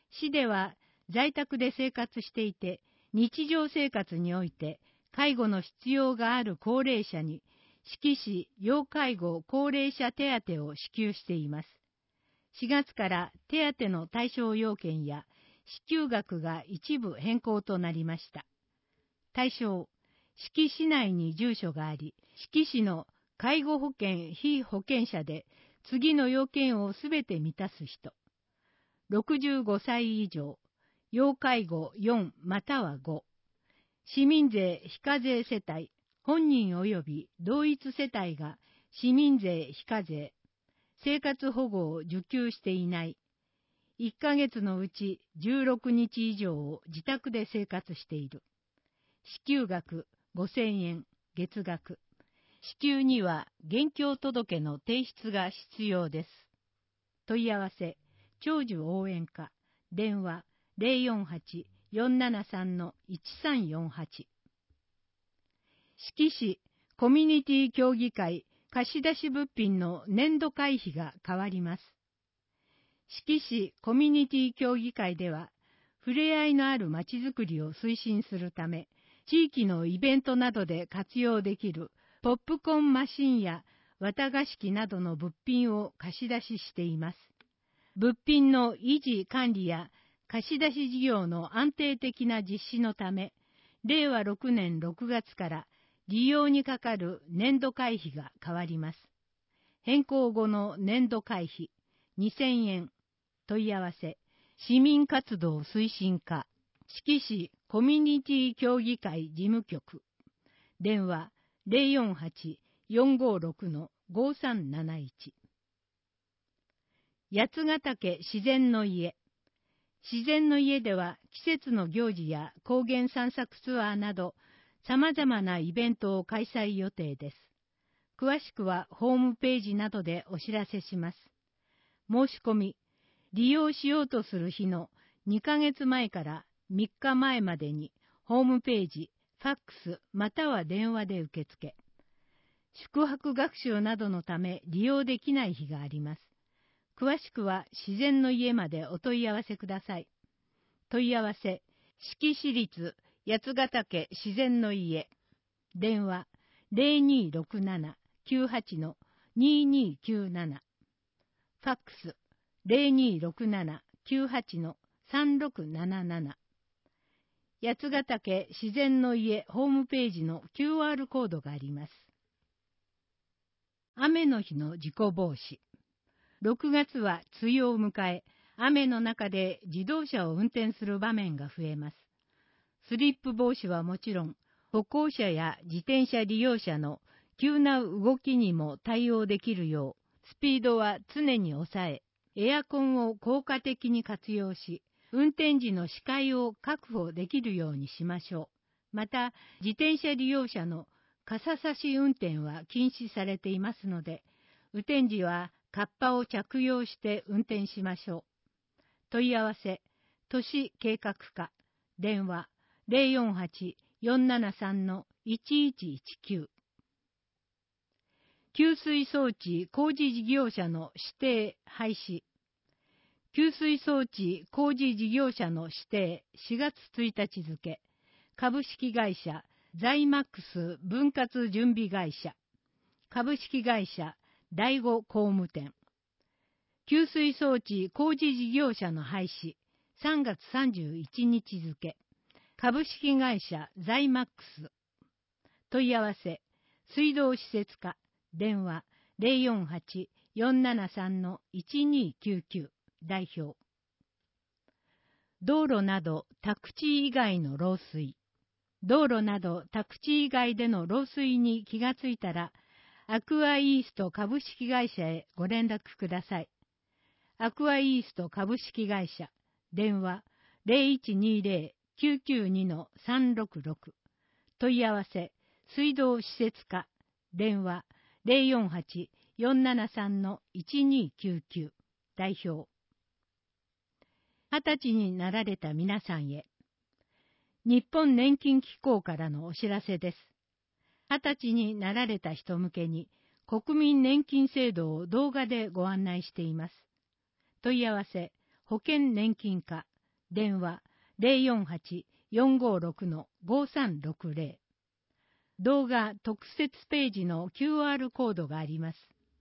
市では在宅で生活していて、日常生活において介護の必要がある高齢者に、志木市要介護高齢者手当を支給しています。しがつから手当の対象要件や支給額が一部変更となりました。対象、志木市内に住所があり、志木市の介護保険被保険者で次の要件をすべて満たす人。ろくじゅうごさい以上、要介護よんまたはご。市民税非課税世帯、本人及び同一世帯が市民税非課税、生活保護を受給していない。いっかげつのうちじゅうろくにち以上を自宅で生活している。支給額ごせんえん、月額。支給には現況届の提出が必要です。問い合わせ、長寿応援課、電話 ゼロよんはち よんななさん いちさんよんはち。志木市コミュニティ協議会貸出物品の年度会費が変わります。志木市コミュニティ協議会では、触れ合いのあるまちづくりを推進するため、地域のイベントなどで活用できるポップコーンマシンや綿菓子機などの物品を貸し出ししています。物品の維持管理や貸し出し事業の安定的な実施のため、れいわろくねんろくがつから利用にかかる年度会費が変わります。変更後の年度会費にせんえん。問い合わせ、市民活動推進課、志木市コミュニティ協議会事務局。電話 ゼロよんはち よんごろく ごさんなないち。八ヶ岳自然の家。自然の家では季節の行事や高原散策ツアーなど様々なイベントを開催予定です。詳しくはホームページなどでお知らせします。申し込み、利用しようとする日のにかげつまえからみっかまえまでにホームページ、ファックスまたは電話で受付。宿泊学習などのため利用できない日があります。詳しくは自然の家までお問い合わせください。問い合わせ、志木市立八ヶ岳自然の家。電話 ゼロにろくなな きゅうはち ににきゅうなな。ファックス ゼロにろくなな きゅうはち さんろくなななな。八ヶ岳自然の家ホームページの キューアール コードがあります。雨の日の事故防止。ろくがつは梅雨を迎え、雨の中で自動車を運転する場面が増えます。スリップ防止はもちろん、歩行者や自転車利用者の急な動きにも対応できるよう、スピードは常に抑え、エアコンを効果的に活用し、運転時の視界を確保できるようにしましょう。また、自転車利用者の傘差し運転は禁止されていますので、雨天時はカッパを着用して運転しましょう。問い合わせ、都市計画課、電話 ゼロよんはち よんななさん いちいちいちきゅう。給水装置工事事業者の指定廃止。給水装置工事事業者の指定しがつついたち付、株式会社ザイマックス分割準備会社、株式会社第五工務店。給水装置工事事業者の廃止さんがつさんじゅういちにち付、株式会社ザイマックス。問い合わせ、水道施設課、電話 ゼロよんはち よんななさん いちにきゅうきゅう。代表。道路など宅地以外の漏水。道路など宅地以外での漏水に気がついたら、アクアイースト株式会社へご連絡ください。アクアイースト株式会社、電話 ゼロいちにゼロ きゅうきゅうに さんろくろく。問い合わせ、水道施設課、電話 ゼロよんはち よんななさん いちにきゅうきゅう。代表。二十歳になられた皆さんへ。日本年金機構からのお知らせです。二十歳になられた人向けに国民年金制度を動画でご案内しています。問い合わせ、保険年金課、 電話 ゼロよんはち よんごろく ごさんろくゼロ。動画特設ページの キューアール コードがあります。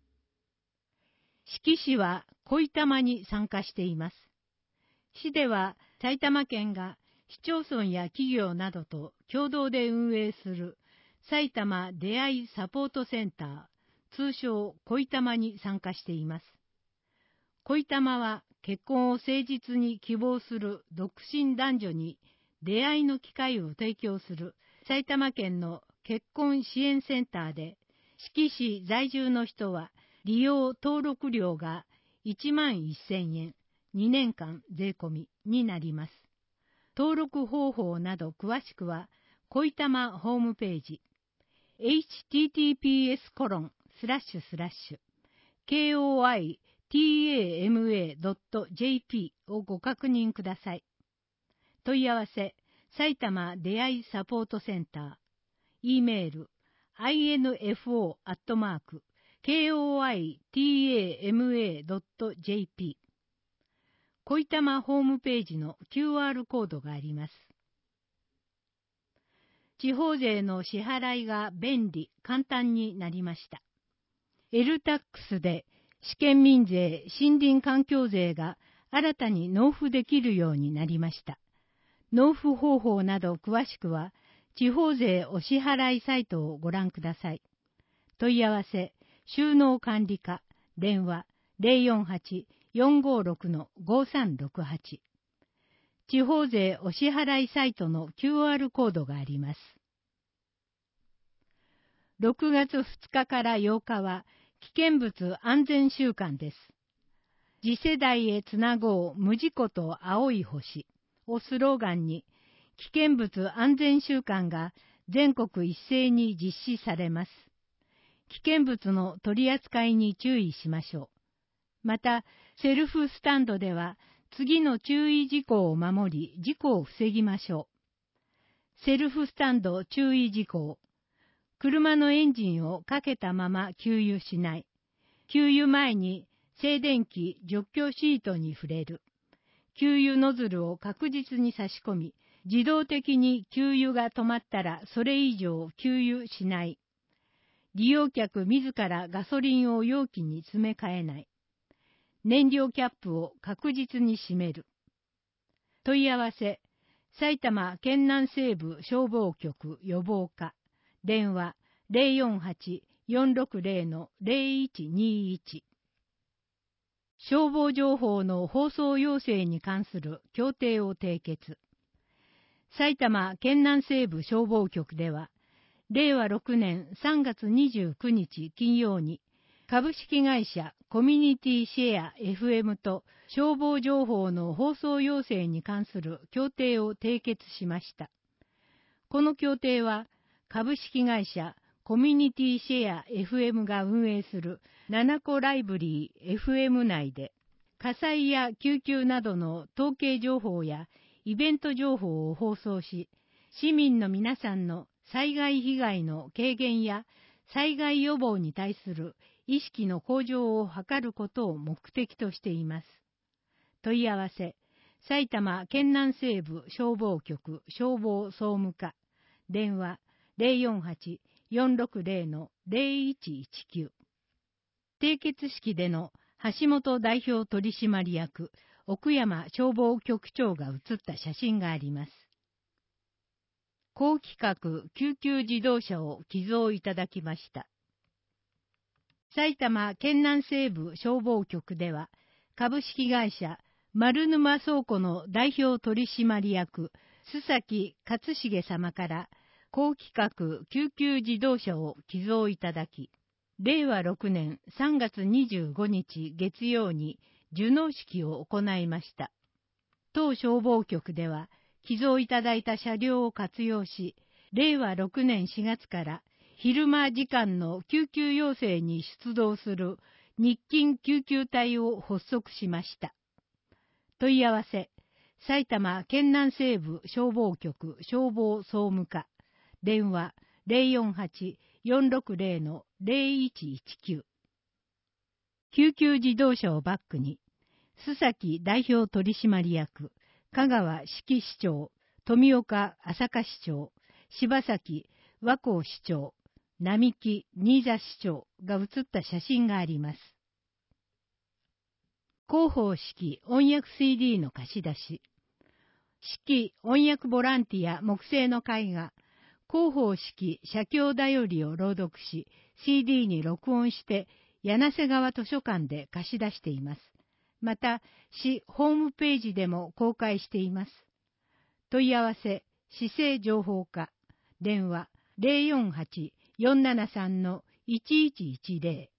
志木市は恋玉に参加しています。市では埼玉県が市町村や企業などと共同で運営する埼玉出会いサポートセンター、通称恋玉に参加しています。恋玉は結婚を誠実に希望する独身男女に出会いの機会を提供する埼玉県の結婚支援センターで、志木市在住の人は利用登録料がいちまんせんえん、にねんかん税込みになります。登録方法など詳しくは、恋玉ホームページ、エイチティーティーピーエスコロンスラッシュスラッシュケーオーアイティーエーエムエードットジェーピー をご確認ください。問い合わせ、埼玉出会いサポートセンター、e メール、アイエヌエフオー アットマーク、ケーオーアイティーエーエムエードットジェーピー。恋玉ホームページの キューアール コードがあります。地方税の支払いが便利、簡単になりました。エルタックス で試験民税、森林環境税が新たに納付できるようになりました。納付方法など詳しくは、地方税お支払いサイトをご覧ください。問い合わせ、収納管理課、電話 ゼロよんはち よんごろく ごさんろくはち。地方税お支払いサイトの キューアール コードがあります。ろくがつふつかからようかは危険物安全週間です。次世代へつなごう無事故と青い星をスローガンに、危険物安全週間が全国一斉に実施されます。危険物の取り扱いに注意しましょう。また、セルフスタンドでは次の注意事項を守り、事故を防ぎましょう。セルフスタンド注意事項。車のエンジンをかけたまま給油しない。給油前に静電気除去シートに触れる。給油ノズルを確実に差し込み、自動的に給油が止まったらそれ以上給油しない。利用客自らガソリンを容器に詰め替えない。燃料キャップを確実に閉める。問い合わせ、埼玉県南西部消防局予防課、電話 ゼロよんはち よんろくゼロ ゼロいちにいち。消防情報の放送要請に関する協定を締結。埼玉県南西部消防局では、れいわろくねんさんがつにじゅうくにち金曜に、株式会社コミュニティシェア エフエム と消防情報の放送要請に関する協定を締結しました。この協定は、株式会社コミュニティシェア エフエム が運営するななこライブリー エフエム 内で、火災や救急などの統計情報やイベント情報を放送し、市民の皆さんの災害被害の軽減や災害予防に対する意識の向上を図ることを目的としています。問い合わせ、埼玉県南西部消防局消防総務課、電話 ゼロよんはち よんろくゼロ ゼロいちいちきゅう。締結式での橋本代表取締役、奥山消防局長が写った写真があります。高規格救急自動車を寄贈いただきました。埼玉県南西部消防局では、株式会社丸沼倉庫の代表取締役、須崎勝重様から高規格救急自動車を寄贈いただき、れいわろくねんさんがつにじゅうごにち月曜に授納式を行いました。当消防局では、寄贈いただいた車両を活用し、れいわろくねんしがつから昼間時間の救急要請に出動する日勤救急隊を発足しました。問い合わせ、埼玉県南西部消防局消防総務課、電話 ゼロよんはち よんろくゼロ ゼロいちいちきゅう。救急自動車をバックに、須崎代表取締役、 香川志木市長、富岡朝霞市長、柴崎和光市長、並木新座市長が写った写真があります。広報式音訳 シーディー の貸し出し。式音訳ボランティア木製の絵画、広報式写経だよりを朗読し、シーディー に録音して、柳瀬川図書館で貸し出しています。また、市ホームページでも公開しています。問い合わせ、市政情報課、電話 ゼロよんはち よんななさん いちいちいちゼロ